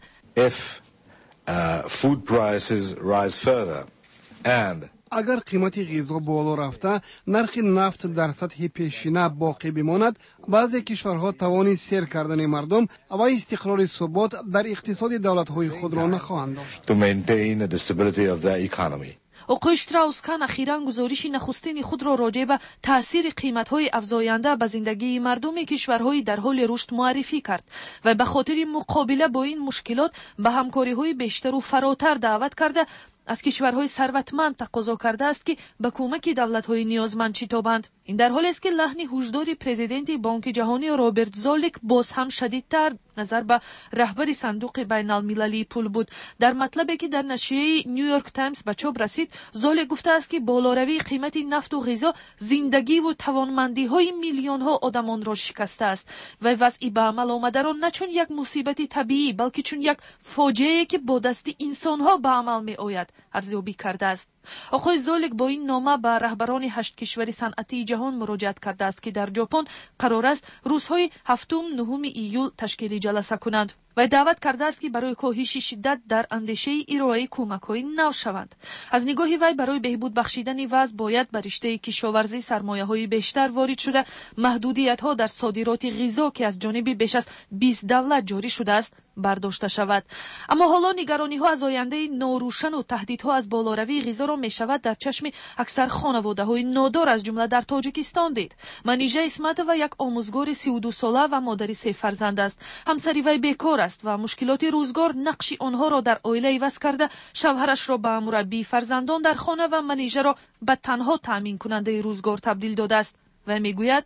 food prices rise further and اگر قیمت غذا بالا رفته نرخ نفت در سطح پیشینه باقی بماند، بعضی کشورها توان سیر کردن مردم و استقرار ثبات در اقتصاد دولت‌های خود را نخواهند داشت. to maintain the stability of their economy. آقای شتراوس کان اخیراً گزارش نخستین خود را راجع به تأثیر قیمت‌های افزاینده به زندگی مردم کشورهای در حال رشد معرفی کرد و به خاطر مقابله با این مشکلات به همکاری‌های بیشتر و فراتر دعوت کرده از کشورهای ثروتمند تقاضا کرده است که به کمک دولت‌های نیازمند شتابند. این در حالی است که لحن هشدار پرزیدنت بانک جهانی رابرت زولک باز هم شدیدتر نظر به رهبر صندوق بین المللی پول بود. در مطلبی که در نشریه نیویورک تایمز به چاپ رسید، زولک گفته است که بالاروی قیمت نفت و غذا زندگی و توانمندی‌های میلیون‌ها آدمان را شکسته است و وضعی به عمل آمده را نه چون یک مصیبت طبیعی بلکه چون یک فاجعه‌ای که با دست انسان‌ها به عمل می‌آید ارزیابی کرده است. آقای زولک با این نامه به رهبران 8 کشور صنعتی جهان مراجعت کرده است که در ژاپن قرار است روزهای 7 و 9 ایول تشکیل جلسه کنند و دعوت کرده است که برای کاهش شدت در اندیشه ارائه کمک‌های نو شوند. از نگاه وی برای بهبود بخشیدن وضع باید بر رشته کشاورزی سرمایه‌های بیشتر وارد شده، محدودیت‌ها در صادرات غذا که از جانب بیش از 20 دولت جاری شده است برداشته شود. اما حالا نگرانی‌ها از آینده ناروشن و تهدیدها از بالاروی غذا را می‌شود در چشم اکثر خانواده‌های نادار از جمله در تاجیکستان دید. منیژه اسمت و یک آموزگار 32 ساله و مادر 3 فرزند است. همسری وی بیکار است و مشکلات روزگار نقش آنها را در عائله عوض کرده، شوهرش را به مربی فرزندان در خانه و منیژه را به تنها تامین کننده روزگار تبدیل داده است. و میگوید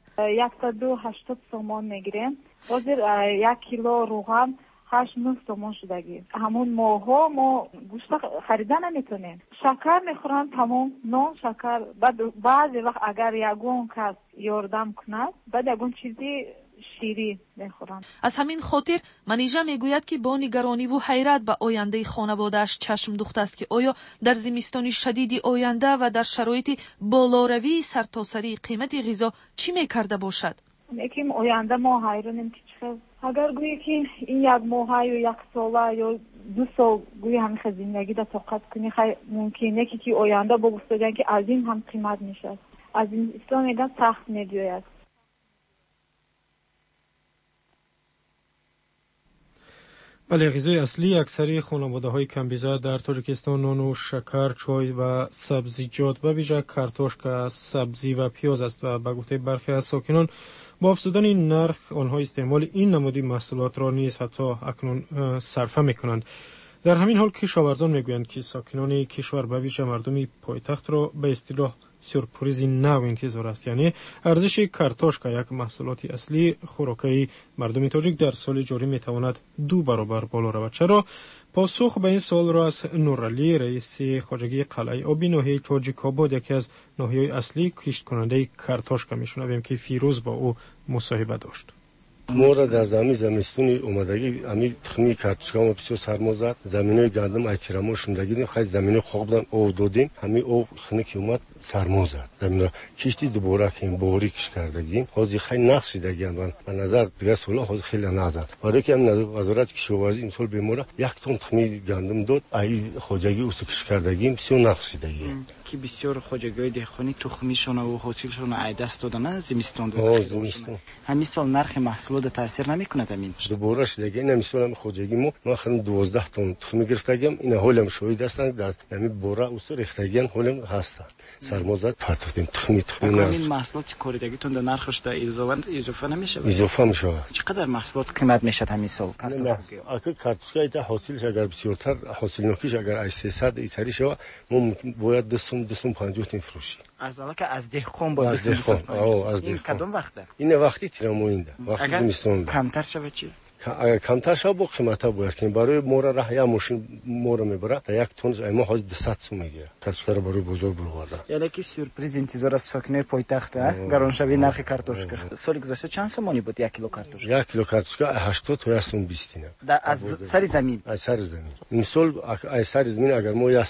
180 سومون میگیریم. حاضر 1 کیلو روغن 8-9 تومان شدگی. همون ماها ما گوشت خریدن نمیتونیم. شکر میخورن تمام، نان شکر. بعضی وقت اگر یگون کس یاردم کند بعد یگون چیزی شیری میخورن. از همین خاطر منیژه میگوید که با نگرانی و حیرت به آینده خانواده‌اش چشم دوخته است که آیا در زمستان شدید آینده و در شرایط بالاروی سرتاسری قیمت غذا چی میکرده باشد. میگیم آینده ما حیرانیم که چه اگر گویی که این 1 ماه یا 1 ساله یا 2 سال گویی همیشه زندگی را طاقت کنی، ممکنه که آینده با گفتگن که از این هم قیمت میشه. از این اسلام میگن سخت میگوید. بله، غذای اصلی اکثری خانواده‌های کمبیزه در تاجیکستان نان و شکر، چای و سبزیجات به ویژه کارتوشکا، سبزی و پیاز است و به گفته برخی از ساکنان با افزودن نرخ آنها استعمال این نمودی محصولات را نیز حتی اکنون صرفه می‌کنند. در همین حال کشاورزان میگویند که ساکنان کشور به ویژه مردم پایتخت را به اصطلاح سورپریز نو انتظار است. یعنی ارزش کارتوشکا یک محصولات اصلی خوراکی مردم تاجیک در سال جاری میتواند 2 برابر بالا رود. چرا؟ پاسخ به این سوال را از نورعلی رئیس خواجگی قلعه آبی ناحیه تاجیک‌آباد، یکی از ناحیه‌های اصلی کشت کننده کارتوشکا میشنویم که فیروز با او مصاحبه داشت. ما را در زمستون اومدگی امی تخمی کارتوشکا ما بسیار سرما زد. زمینای گندم ایترامو شوندگی خیلی زمینای خوب بودن، آب دادیم، همین آب خنک اومد سرما زد. زمین را کشتی دوباره که این باری کش کردگیم حاضر خیلی نقصیدگی من به نظر دیگه سولا حاضر خیلی نزد. برای که هم وزارت کشاورزی امسال به ما 1 تن تخمی گندم داد. ای خواجگی اوسو کش کردگیم بسیار نقصیدگی که بسیار خواجگی‌های دهقانی تخمیشون و حاصلشون از دست دادن زمستون داد. همین سال نرخ محصولات تاثیر نمیکنه همین. دوباره شدگی نمیسولم خواجگی ما خرم 12 تن تخمی گرفتگیم. اینا حالم شوید هستن در همین بورا اوسو ریختگین حالم هستن. سرمازت پرتوتیم تخمی نه. این محصولات کاریدگیتون در نرخش در اضافه نمیشه. اضافه میشه. چقدر محصولات قیمت میشه همین سال؟ کارتوشکا ایت حاصلش اگر بسیارتر حاصل نکیش اگر 300 ایتری شود ما باید 250 تن فروشی. از حالا که از دهقان با از دهقان این کدوم وقته؟ این وقتی تیراموینده وقتی زمستون کمتر شود چی؟ اگر کمتر شود با قیمتا باید که برای مورا راه یا ماشین مورا میبره تا 1 تن ما حاضر 200 سوم میگیره. کارتوشکا رو برای بزرگ برورده. یعنی که سورپریز انتظار از ساکنه پایتخت است. گران شوی نرخ کارتوشکا. سال گذشته چند سومانی بود 1 کیلو کارتوشکا؟ 1 کیلو کارتوشکا 80 تا 120 نه. از سر زمین. از سر زمین. مثال از سر زمین اگر ما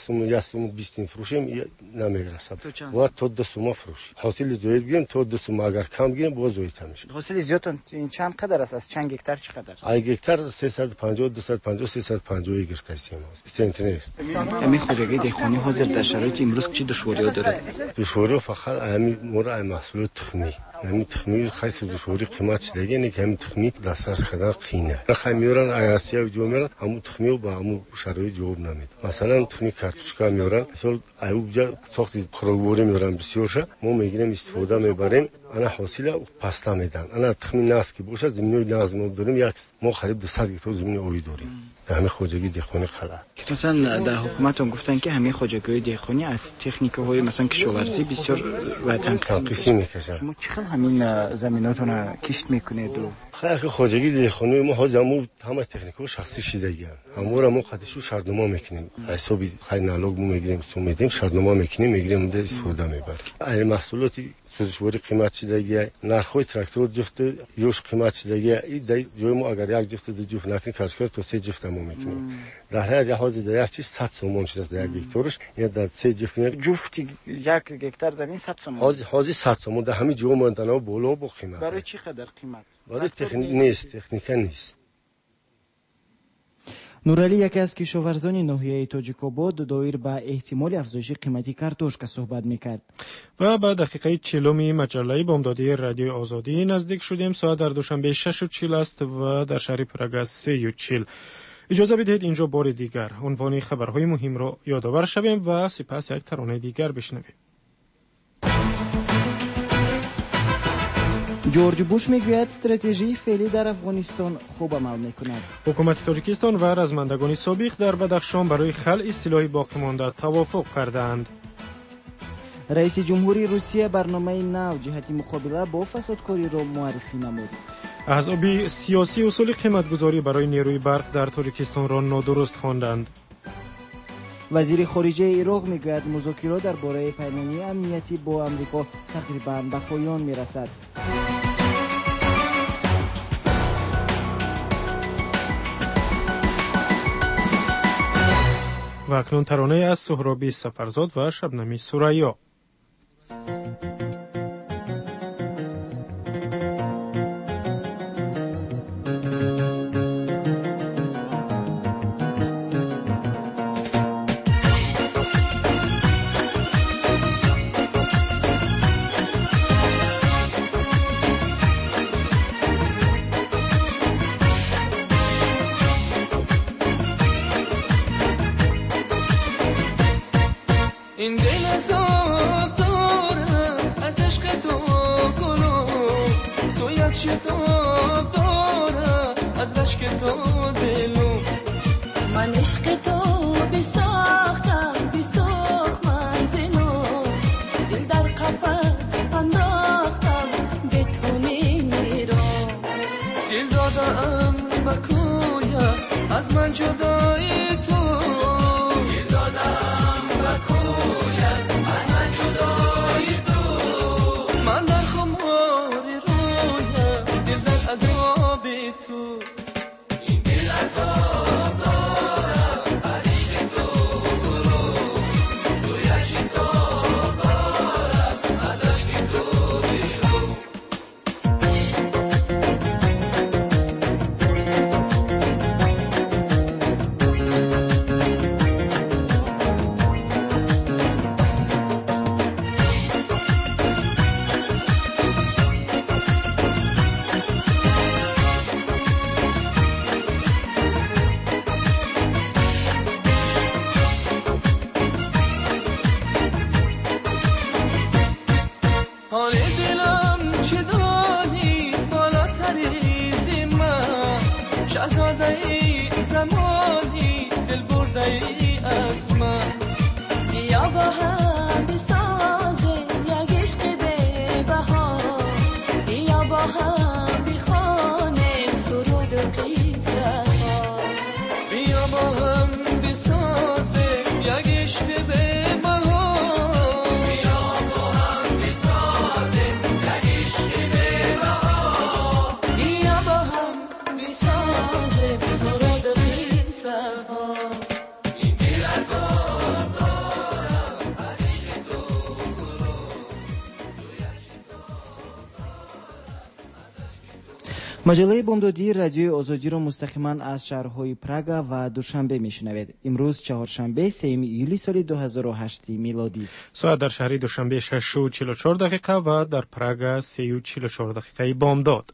120 فروشیم نمیرسه. و تا 2 سوم فروش. حاصل زیاد بگیریم تا 2 سوم اگر کم بگیریم باز زیاد میشه. حاصل زیاد چند قدر است؟ از چند هکتار چقدر؟ یک هکتار 350 250 350 گرفته است. سنتنر. همین خودگی دهقانی حاضر در شرایط امروز چه دشواری‌ها داره؟ دشواری فقط همین مورا محصولات تخمی همین تخمی خیلی سوزشوری قیمت شدگی نه که همین تخمی دسترس کردن قینه خیلی میارن آیاسی و جو میارن همون تخمی و با همون شرایط جواب نمید مثلا تخمی کارتوشکا میارن مثلا ایوب جا ساختی خرابوری میارن بسیارشه ما میگیریم استفاده میبریم انا حاصل پستا میدن انا تخمی ناس که باشه زمینی ناز ما داریم یک ما خرید 200 هکتار زمین اوی داریم همه خواجگی دهقانی خلا که مثلا در حکومتون گفتن که همه خواجگی دهقانی از تکنیک‌های مثلا کشاورزی بسیار وطن قسم میکشن شما چقدر همین زمیناتون کشت میکنید و خیلی خواجگی دهقانی ما حاجمو همه تکنیک‌ها شخصی شدگی امور ما قدشو شرطنامه میکنیم حسابی خیلی نالوگ میگیریم سو میدیم شرطنامه میکنیم میگیریم اونجا استفاده میبریم این محصولاتی سوزشواری قیمت شدگی نرخ‌های تراکتور جفت یوش قیمت شدگی این جای ما اگر یک جفت دو جفت نکنیم کارشکار تو سه جفت ما میکنیم در هر جهاز در یک چیز 100 سومون شده در یک هکتارش یا در سه جفت یک هکتار زمین 100 سومون حاضی 100 سومون در همین جو ماندنا بالا با قیمت برای چی قدر قیمت برای تکنیک نیست نورعلی یکی از کشاورزان ناحیه تاجیک‌آباد دایر به احتمال افزایش قیمتی کارتوشکا صحبت میکرد و بعد دقیقه 40 مجله بامدادی رادیوی آزادی نزدیک شدیم. ساعت در دوشنبه 6:40 است و در شهر پراگ 3:40. اجازه بدهید اینجا بار دیگر عنوان خبرهای مهم را یادآور شویم و سپس یک ترانه دیگر بشنویم. جورج بوش میگوید استراتژی فعلی در افغانستان خوب عمل میکند. حکومت تاجیکستان و رزمندگان سابق در بدخشان برای خلع سلاح باقی مانده توافق کردند. رئیس جمهوری روسیه برنامه نو جهت مقابله با فسادکاری را معرفی نمود. احزاب سیاسی اصول قیمتگذاری برای نیروی برق در تاجیکستان را نادرست خواندند. وزیر خارجه عراق میگوید مذاکرات درباره پیمانی امنیتی با آمریکا تقریباً به پایان میرسد. و اکنون ترانه از سهرابی سفرزاد و شبنمی ثریا. این دل عذاب دارم از عشق تو گلو سویت شتاب دارم از رشک تو دلو من عشق تو بساختم بساخت من زنو دل در قفس انداختم به تو نمیرم دل دادم بکویا از من جدای تو دل دادم من در خمار رویم دل در عذاب تو این دل عذاب دارم از عشق تو برو سویت شتاب دارم از عشق تو برو حال دلم چه دانی بالاتری زمان شهزاده ای زمانی دل برده ای از من یا با هم بسازه یک عشق به بها یا با هم بخوانه سرود و قصه ها یا با هم بسازه یک عشق به بها مجله بامدادی رادیوی آزادی را مستقیما از شهرهای پراگ و دوشنبه میشنوید. امروز چهارشنبه 3 ایولی سال 2008 میلادی است. ساعت در شهر دوشنبه 6:44 و در پراگ 3:44 بامداد.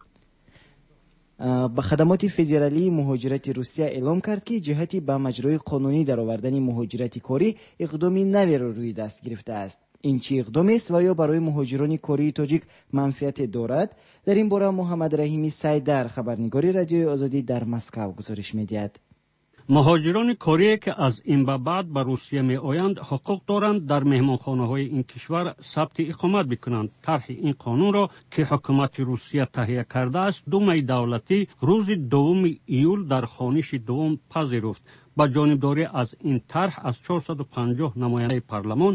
با خدمات فدرالی مهاجرت روسیه اعلام کرد که جهتی به مجرای قانونی درآوردن مهاجرت کاری اقدامی نوی را روی دست گرفته است. این چه اقدامی است و یا برای مهاجران کاری تاجیک منفعت دارد؟ در این باره محمد رحیمی سیدر خبرنگار رادیوی آزادی در مسکو گزارش می‌دهد. مهاجران کاری که از این به بعد به روسیه می آیند حقوق دارند در مهمانخانه‌های این کشور ثبت اقامت بکنند. طرح این قانون را که حکومت روسیه تهیه کرده است دومای دولتی روز 2 ایول در خوانش دوم پذیرفت. با جانبداری از این طرح از 450 نماینده پارلمان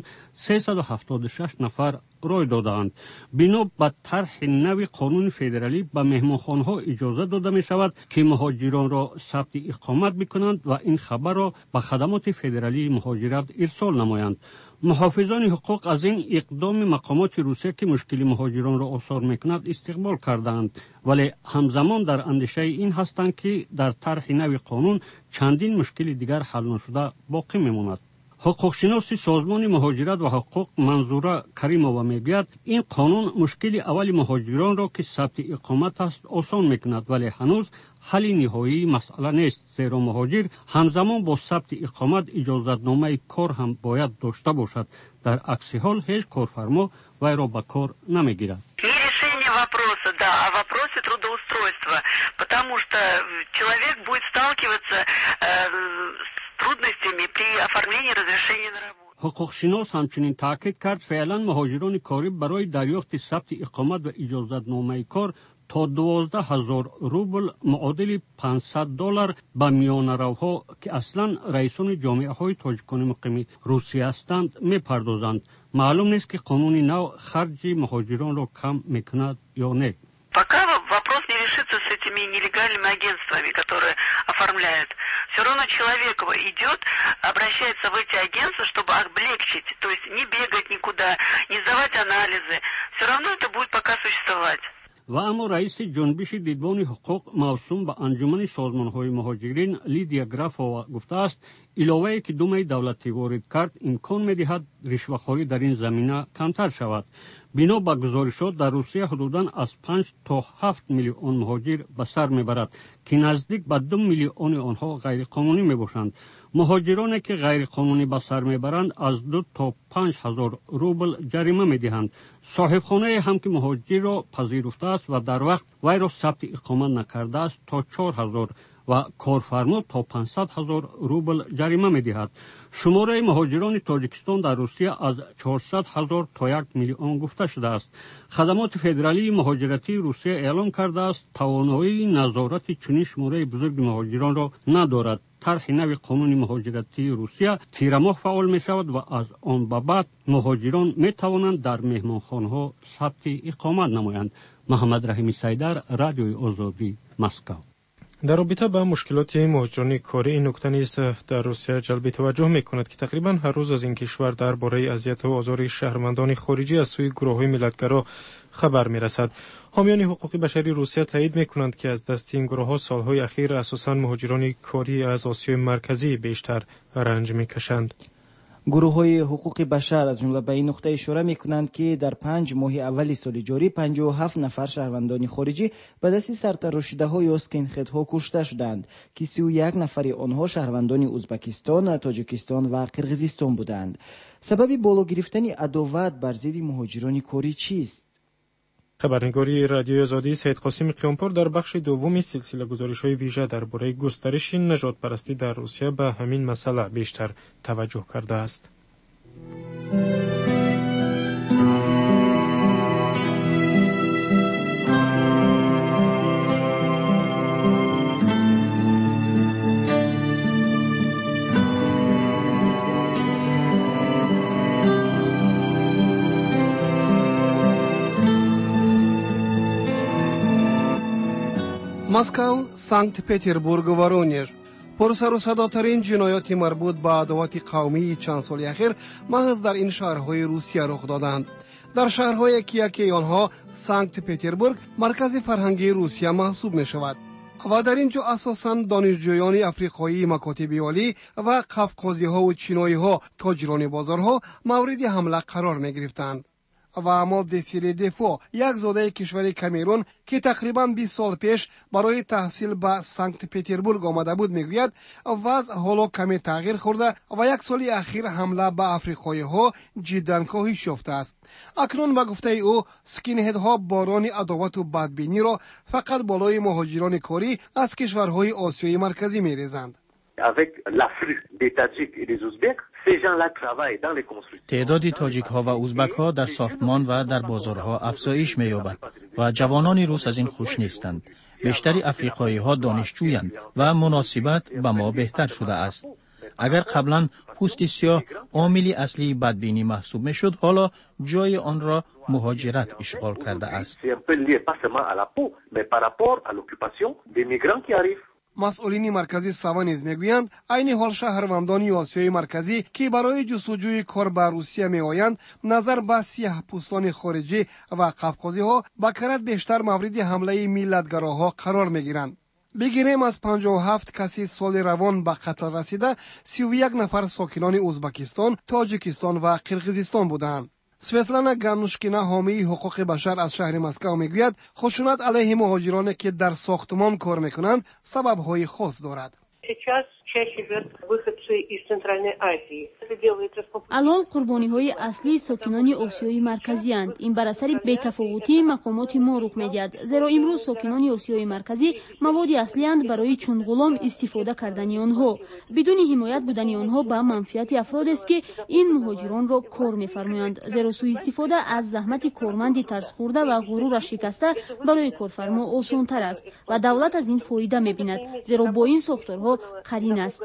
376 نفر رای دادند. بنا به طرح نوی قانون فدرالی به مهمانخانه‌ها اجازه داده می شود که مهاجران را ثبت اقامت بکنند و این خبر را به خدمات فدرالی مهاجرت ارسال نمایند. محافظان حقوق از این اقدام مقامات روسیه که مشکل مهاجران را آسان میکند استقبال کردند، ولی همزمان در اندیشه این هستند که در طرح نوی قانون چندین مشکل دیگر حل نشده باقی میماند. حقوقشناس سازمان مهاجرت و حقوق منظوره کریمووا میگوید این قانون مشکل اول مهاجران را که ثبت اقامت است آسان میکند، ولی هنوز حل نهایی مسئله نیست، زیرا مهاجر همزمان با ثبت اقامت اجازتنامه کار هم باید داشته باشد. در عکس حال هیچ کارفرما وی را به کار نمیگیرد. Вопроса, да, о вопросе трудоустройства, потому что человек будет сталкиваться с трудностями при оформлении разрешения на работу. حقوقشناس همچنین تاکید کرد فعلا مهاجران کاری برای دریافت ثبت اقامت و اجازتنامه کار تا 12,000 روبل معادل $500 به میانه‌روها که اصلا رئیسان جامعه های تاجیکان مقیم روسیه هستند میپردازند. معلوم نیست که قانون نو خرج مهاجران را کم میکند یا نه. Пока вопрос не решится с этими нелегальными агентствами, которые оформляют. Все равно человек идет, обращается в эти агентства, чтобы облегчить, то есть не бегать никуда, не сдавать анализы. Все равно это будет пока существовать. و اما رئیس جنبش دیدبان حقوق موسوم به انجمن سازمان‌های مهاجرین لیدیا گرافووا گفته است علاوه که دومای دولتی وارد کرد امکان می‌دهد رشوه‌خوری در این زمینه کمتر شود. بنا به گزارشات در روسیه حدوداً از 5 تا 7 میلیون مهاجر به سر میبرد که نزدیک به 2 میلیون آنها غیر قانونی میباشند. مهاجرانی که غیر قانونی به سر میبرند از 2 تا 5,000 روبل جریمه میدهند. صاحب خانه هم که مهاجر را پذیرفته است و در وقت وی را ثبت اقامت نکرده است تا 4,000 و کارفرما تا 500,000 روبل جریمه میدهد. شماره مهاجران تاجیکستان در روسیه از 400,000 تا 1 میلیون گفته شده است. خدمات فدرالی مهاجرتی روسیه اعلام کرده است توانایی نظارت چنین شماره بزرگ مهاجران را ندارد. طرح نوی قانون مهاجرتی روسیه تیر ماه فعال می شود و از آن به بعد مهاجران می توانند در مهمانخانه‌ها ثبت اقامت نمایند. محمد رحیمی سیدر، رادیوی آزادی، مسکو. در رابطه با مشکلات مهاجران کاری این نکته نیز در روسیه جلب توجه می‌کند که تقریبا هر روز از این کشور درباره اذیت و آزار شهروندان خارجی از سوی گروه‌های ملت‌گرا خبر می‌رسد. حامیان حقوق بشری روسیه تایید می‌کنند که از دست این گروه‌ها سال‌های اخیر اساساً مهاجران کاری از آسیای مرکزی بیشتر رنج می‌کشند. گروه‌های حقوق بشر از جمله به این نقطه اشاره می‌کنند که در 5 ماه اول سال جاری 57 نفر شهروندان خارجی به دست سرتراشیده‌های اسکنخدها کشته شدند که 31 نفر آنها شهروندان ازبکستان، تاجیکستان و قرقیزستان بودند. سبب بالا گرفتن عداوت بر ضد مهاجران کاری چیست؟ خبرنگاری رادیوی آزادی سید قاسم قیامپور در بخش دومی سلسله گزارش‌های ویژه درباره گسترش نژاد پرستی در روسیه به همین مسئله بیشتر توجه کرده است. مسکو، سانکت پتربورگ و ورونیژ پرسر و صداترین جنایات مربوط به عداوت قومی چند سال اخیر محض در این شهرهای روسیه رخ دادند. در شهرهای که یکی آنها سانکت پتربورگ مرکز فرهنگی روسیه محسوب می شود و در اینجا اساساً دانشجویان افریقایی مکاتب عالی و قفقازی ها و چینایی ها تاجران بازارها مورد حمله قرار می گرفتند. و اما دسیری دفو یک زاده کشور کامرون که تقریباً 20 سال پیش برای تحصیل به سانکت پتربورگ آمده بود میگوید وضع حالا کمی تغییر خورده و یک سال اخیر حمله به افریقایی ها جداً کاهش یافته است. اکنون به گفته او سکینهد ها باران عداوت و بدبینی را فقط بالای مهاجران کاری از کشورهای آسیای مرکزی میریزند. تعداد تاجیک ها و ازبک ها در ساختمان و در بازارها افزایش می‌یابد و جوانان روس از این خوش نیستند. بیشتری افریقایی ها دانشجویند و مناسبت به ما بهتر شده است. اگر قبلا پوست سیاه عاملی اصلی بدبینی محسوب میشد، حالا جای آن را مهاجرت اشغال کرده است. مسئولین مرکزی سوا نیز میگویند عین حال شهروندان آسیای مرکزی که برای جستجوی کار به روسیه میآیند نظر به سیاه پوستان خارجی و قفقازی ها به کرات بیشتر مورد حمله ملتگراها قرار میگیرند. بگیریم از 57 کسی سال روان به قتل رسیده 31 نفر ساکنان ازبکستان، تاجیکستان و قرقیزستان بودند. سویتلانا گانوشکینا حامی حقوق بشر از شهر مسکو میگوید خشونت علیه مهاجرانی که در ساختمان کار میکنند سبب‌های خاص دارد. الان قربانی‌های اصلی ساکنان آسیای مرکزی اند. این بر اثر بی‌تفاوتی مقامات ما رخ می‌دهد. زیرا امروز ساکنان آسیای مرکزی مواد اصلی اند برای چون غلام استفاده کردن آنها. بدون حمایت بودن آنها به منفعت افراد است که این مهاجران را کار می‌فرمایند. زیرا سوء استفاده از زحمت کارمند ترس خورده و غرور شکسته برای کارفرما آسان‌تر است و دولت از این فایده می‌بیند. زیرا با این ساختارها قرین است.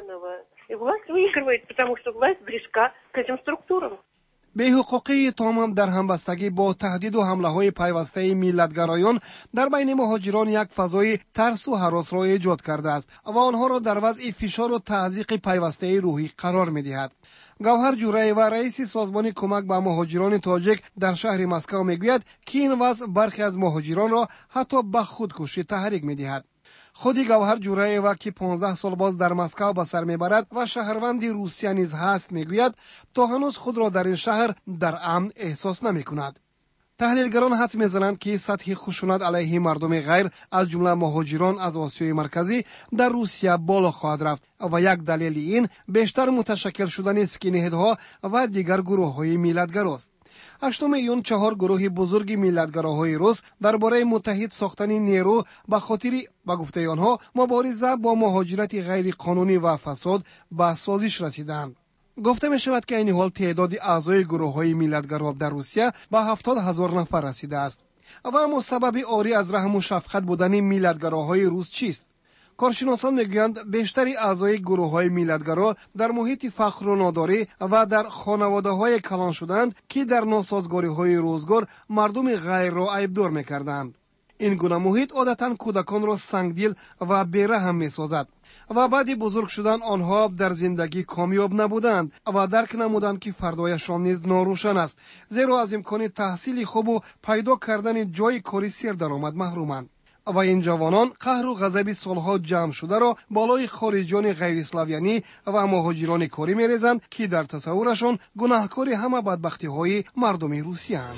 به حقوقی تمام در همبستگی با تهدید و حمله های پیوسته ملتگرایان در بین مهاجران یک فضای ترس و هراس را ایجاد کرده است و آنها را در وضع فشار و تضییق پیوسته روحی قرار می دهد. گوهر جورایی و رئیس سازمان کمک به مهاجران تاجیک در شهر مسکو میگوید که این وضع برخی از مهاجران را حتی به خودکشی تحریک می دهد. خودی گوهر جورایوا که 15 سال باز در مسکو به سر میبرد و شهروند روسیه نیز هست میگوید تا هنوز خود را در این شهر در امن احساس نمیکند. تحلیلگران حدس میزنند که سطح خشونت علیه مردم غیر از جمله مهاجران از آسیای مرکزی در روسیه بالا خواهد رفت و یک دلیل این بیشتر متشکل شدن اسکینهدها و دیگر گروه‌های ملتگراست. 8 ایون 4 گروه بزرگ ملتگراهای روس درباره متحد ساختن نیرو به خاطر به گفته آنها مبارزه با مهاجرت غیر قانونی و فساد به سازش رسیدند. گفته می شود که این حال تعداد اعضای گروه های ملتگرا در روسیه به 70,000 نفر رسیده است. و اما سبب عاری از رحم و شفقت بودن ملتگراهای روس چیست؟ کارشناسان میگویند بیشتری اعضای گروه‌های ملتگرا در محیط فقر و ناداری و در خانواده‌های کلان شدند که در ناسازگاری‌های روزگار مردم غیر را عیبدار می‌کردند. این گونه محیط عادتاً کودکان را سنگدل و بی‌رحم می‌سازد و بعد بزرگ شدن آنها در زندگی کامیاب نبودند و درک نمودند که فردایشان نیز ناروشن است، زیرا از امکان تحصیل خوب و پیدا کردن جای کاری سر درآمد محرومند. و این جوانان قهر و غضب سالها جمع شده را بالای خارجیان غیر اسلاویانی و مهاجران کاری می‌ریزند که در تصورشان گناهکار همه بدبختی‌های مردم روسیه اند.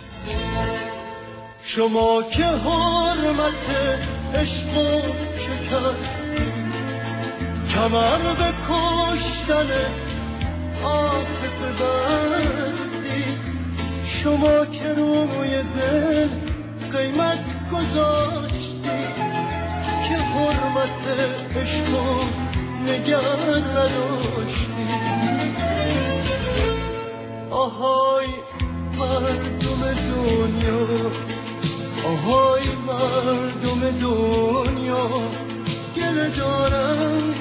شما که حرمت عشق و شکستی کمر به کشتن عاصف بستی، شما که روی دل قیمت گذاشتی که حرمت عشق و نگه نداشتی. آهای مردم دنیا، آهای مردم دنیا، گله دارم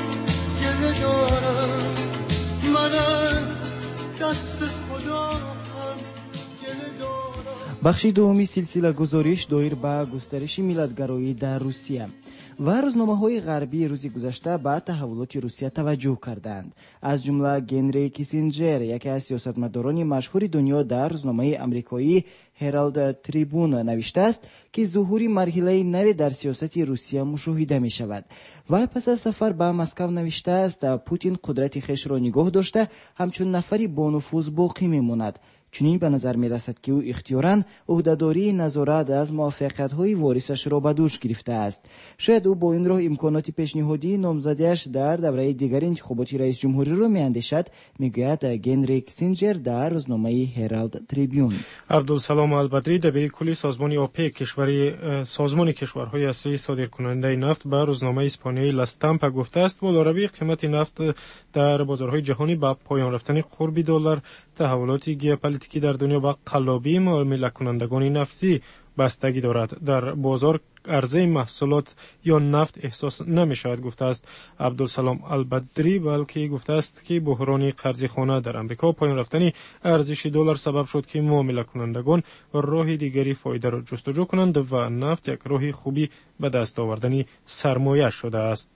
من از دست خدا هم گله دارم. بخش دومی سلسله گزارش دایر به گسترش ملتگرایی در روسیه. و روزنامه‌های غربی روزی گذشته به تحولات روسیه توجه کردند. از جمله گنری کیسینجر، یکی از سیاستمداران مشهور دنیا، در روزنامه آمریکایی هرالد تریبون نوشته است که ظهور مرحله نوی در سیاست روسیه مشاهده می شود. و پس از سفر به مسکو نوشته است پوتین قدرت خویش را نگاه داشته همچون نفری با نفوذ باقی می ماند. چنین به نظر می رسد که او اختیاراً عهدهداری نظارت از موفقیت‌های وارثش را به دوش گرفته است. شاید او با این راه امکانات پیشنهادی نامزدیش در دوره دیگر انتخابات رئیس جمهوری را می‌اندیشد، میگوید گنری کیسینجر در روزنامه هرالد تریبیون. عبدالسلام البدری دبیر کلی سازمان اوپک سازمان کشورهای اصلی صادرکننده نفت به روزنامه اسپانیایی لاستامپا گفته است بالارسی قیمت نفت در بازارهای جهانی با پایان رفتن قرب دلار، تحولات ژئوپلیتیکی در دنیا با قلابی معامله کنندگان نفتی بستگی دارد. در بازار عرضه محصولات یا نفت احساس نمی شود گفته است عبدالسلام البدری، بلکه گفته است که بحران قرض خانه در امریکا پایان رفتن ارزش دلار سبب شد که معامله کنندگان راه دیگری فایده را جستجو کنند و نفت یک راه خوبی به دست آوردن سرمایه شده است.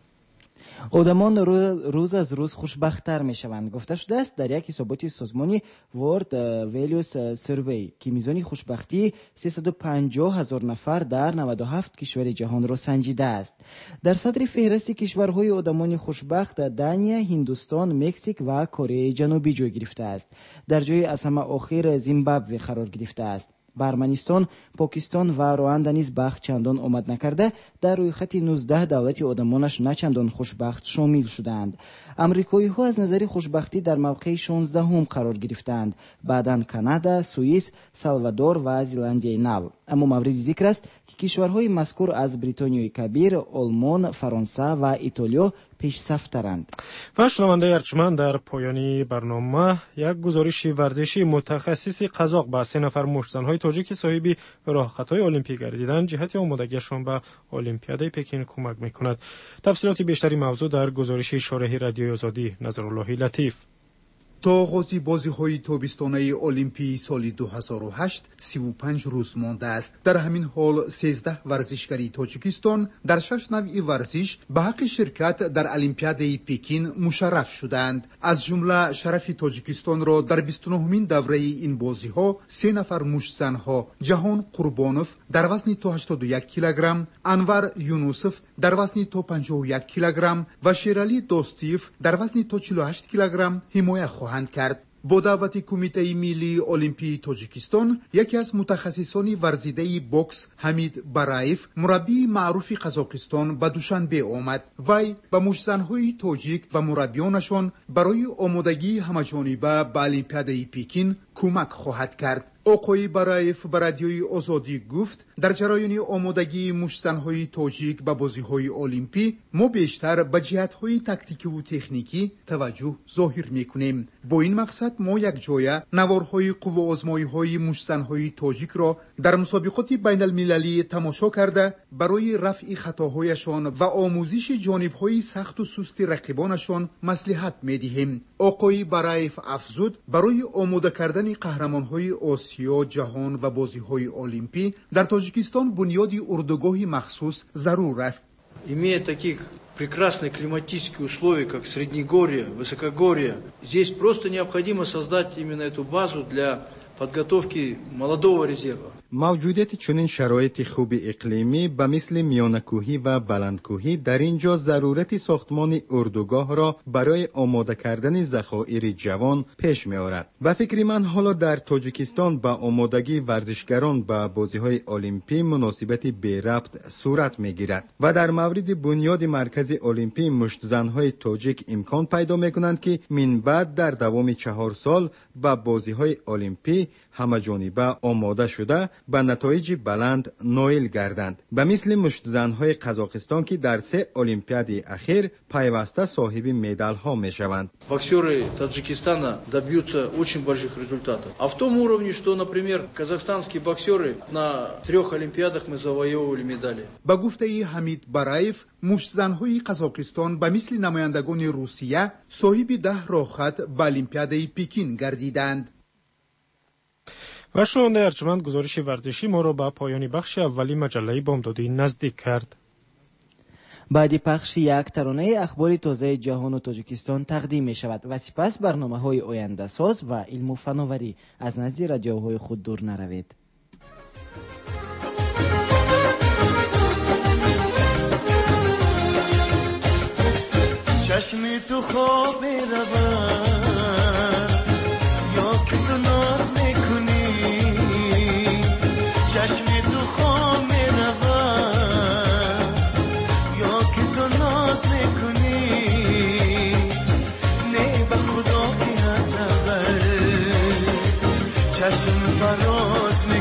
آدمان روز از روز خوشبخت‌تر می‌شوند. گفته شده است در یک حسابات سازمانی ورد ویلیوس سروی که میزان خوشبختی 350,000 نفر در 97 کشور جهان را سنجیده است. در صدر فهرست کشورهای آدمان خوشبخت دانیا، هندوستان، مکزیک و کره جنوبی جای گرفته است. در جای از همه آخر زیمبابوه قرار گرفته است. ارمنستان، پاکستان و رواندا نیز بخت چندان آمد نکرده در روی خط 19 دولت آدمانش نچندان خوشبخت شامل شدند. امریکایی ها از نظر خوشبختی در موقع 16 هم قرار گرفتند، بعداً کانادا، سوئیس، سالوادور و زلاندیای نو. اما مورد ذکر است که کشورهای مذکور از بریتانیای کبیر، آلمان، فرانسه و ایتالیا پیش صفترند. و شنونده ارجمند، در پایانی برنامه یک گزارش ورزشی متخصص قزاق به 3 نفر مشتزن‌های تاجیک صاحب راهخطهای المپیک گردیدن جهت آمادگیشان به المپیاد پکین کمک می‌کند. تفصیلات بیشتری موضوع در گزارش شارح رادیوی آزادی نظرالله لطیف. تا آغاز بازی‌های تابستانه المپی سال 2008 35 روز مانده است. در همین حال 13 ورزشکاری تاجیکستان در 6 نوع ورزش به حق شرکت در المپیاد پکین مشرف شدند. از جمله شرف تاجیکستان را در 29مین دوره این بازی‌ها 3 نفر مشتزن‌ها: جهان قربانوف در وزن تا 81 کیلوگرم، انور یونوسف در وزن تا 51 کیلوگرم و شیرالی دوستیف در وزن تا 48 کیلوگرم حمایت خواهند کرد. با دعوت کمیته ملی المپی تاجیکستان، یکی از متخصصان ورزیده بوکس حمید برایف، مربی معروف قزاقستان، به دوشنبه آمد. وی به مشتزن‌های تاجیک و مربیانشان برای آمادگی همه‌جانبه به المپیاد پکین کمک خواهد کرد. آقای برایف به رادیوی آزادی گفت در جریان آمادگی مشتزن‌های تاجیک به بازی‌های المپی ما بیشتر به جهت‌های تاکتیکی و تکنیکی توجه ظاهر می‌کنیم. با این مقصد ما یک جای نوارهای قوه آزمایی‌های مشتزن‌های تاجیک را در مسابقات بین‌المللی تماشا کرده برای رفع خطاهایشان و آموزش جانب‌های سخت و سست رقیبانشان مصلحت می‌دهیم. آقای برایف افزود برای آماده کردن قهرمان‌های آسیا، جهان و بازی‌های المپی در تاجیکستان بنیاد اردوگاهی مخصوص ضرور است. Имея таких прекрасных климатических условий, как Среднегорье, Высокогорье, здесь просто необходимо создать именно эту базу для подготовки молодого резерва. موجودیت چنین شرایط خوب اقلیمی به مثل میانکوهی و بلندکوهی در اینجا ضرورت ساختمان اردوگاه را برای آماده کردن ذخایر جوان پیش می آورد. و فکر من حالا در تاجیکستان با آمادگی ورزشگران به بازی‌های المپی مناسبت بی ربط صورت می گیرد و در مورد بنیاد مرکز المپی مشتزن‌های تاجیک امکان پیدا می کنند که من بعد در دوام 4 سال به بازی‌های المپی همه‌جانبه آماده شده به نتایج بلند نائل گردند. به مثل مشتزن‌های قزاقستان که در 3 المپیاد اخیر پیوسته صاحب مدال ها می شوند. Боксеры Таджикистана добьются очень больших результатов. А в том уровне, что, например, казахстанские боксеры на 3 олимпиадах мы завоевывали медали. با گفته حمید برایف، مشتزن‌های قزاقستان به مثل نمایندگان روسیه صاحب 10 راهخط به المپیاد پکین گردیدند. و شنونده ارجمند، گزارش ورزشی ما را به پایان بخش اولی مجله بامدادی نزدیک کرد. بعد پخش یک ترانه اخبار تازه جهان و تاجیکستان تقدیم می شود و سپس برنامه های آینده ساز و علم و فناوری. از نزد رادیوهای خود دور نروید. چشم تو خواب روان یا که تو ناز میکنی، چشم تو خواب روان یا که تو ناز میکنی، نه به خدا که هست اول چشم فراز میکنی.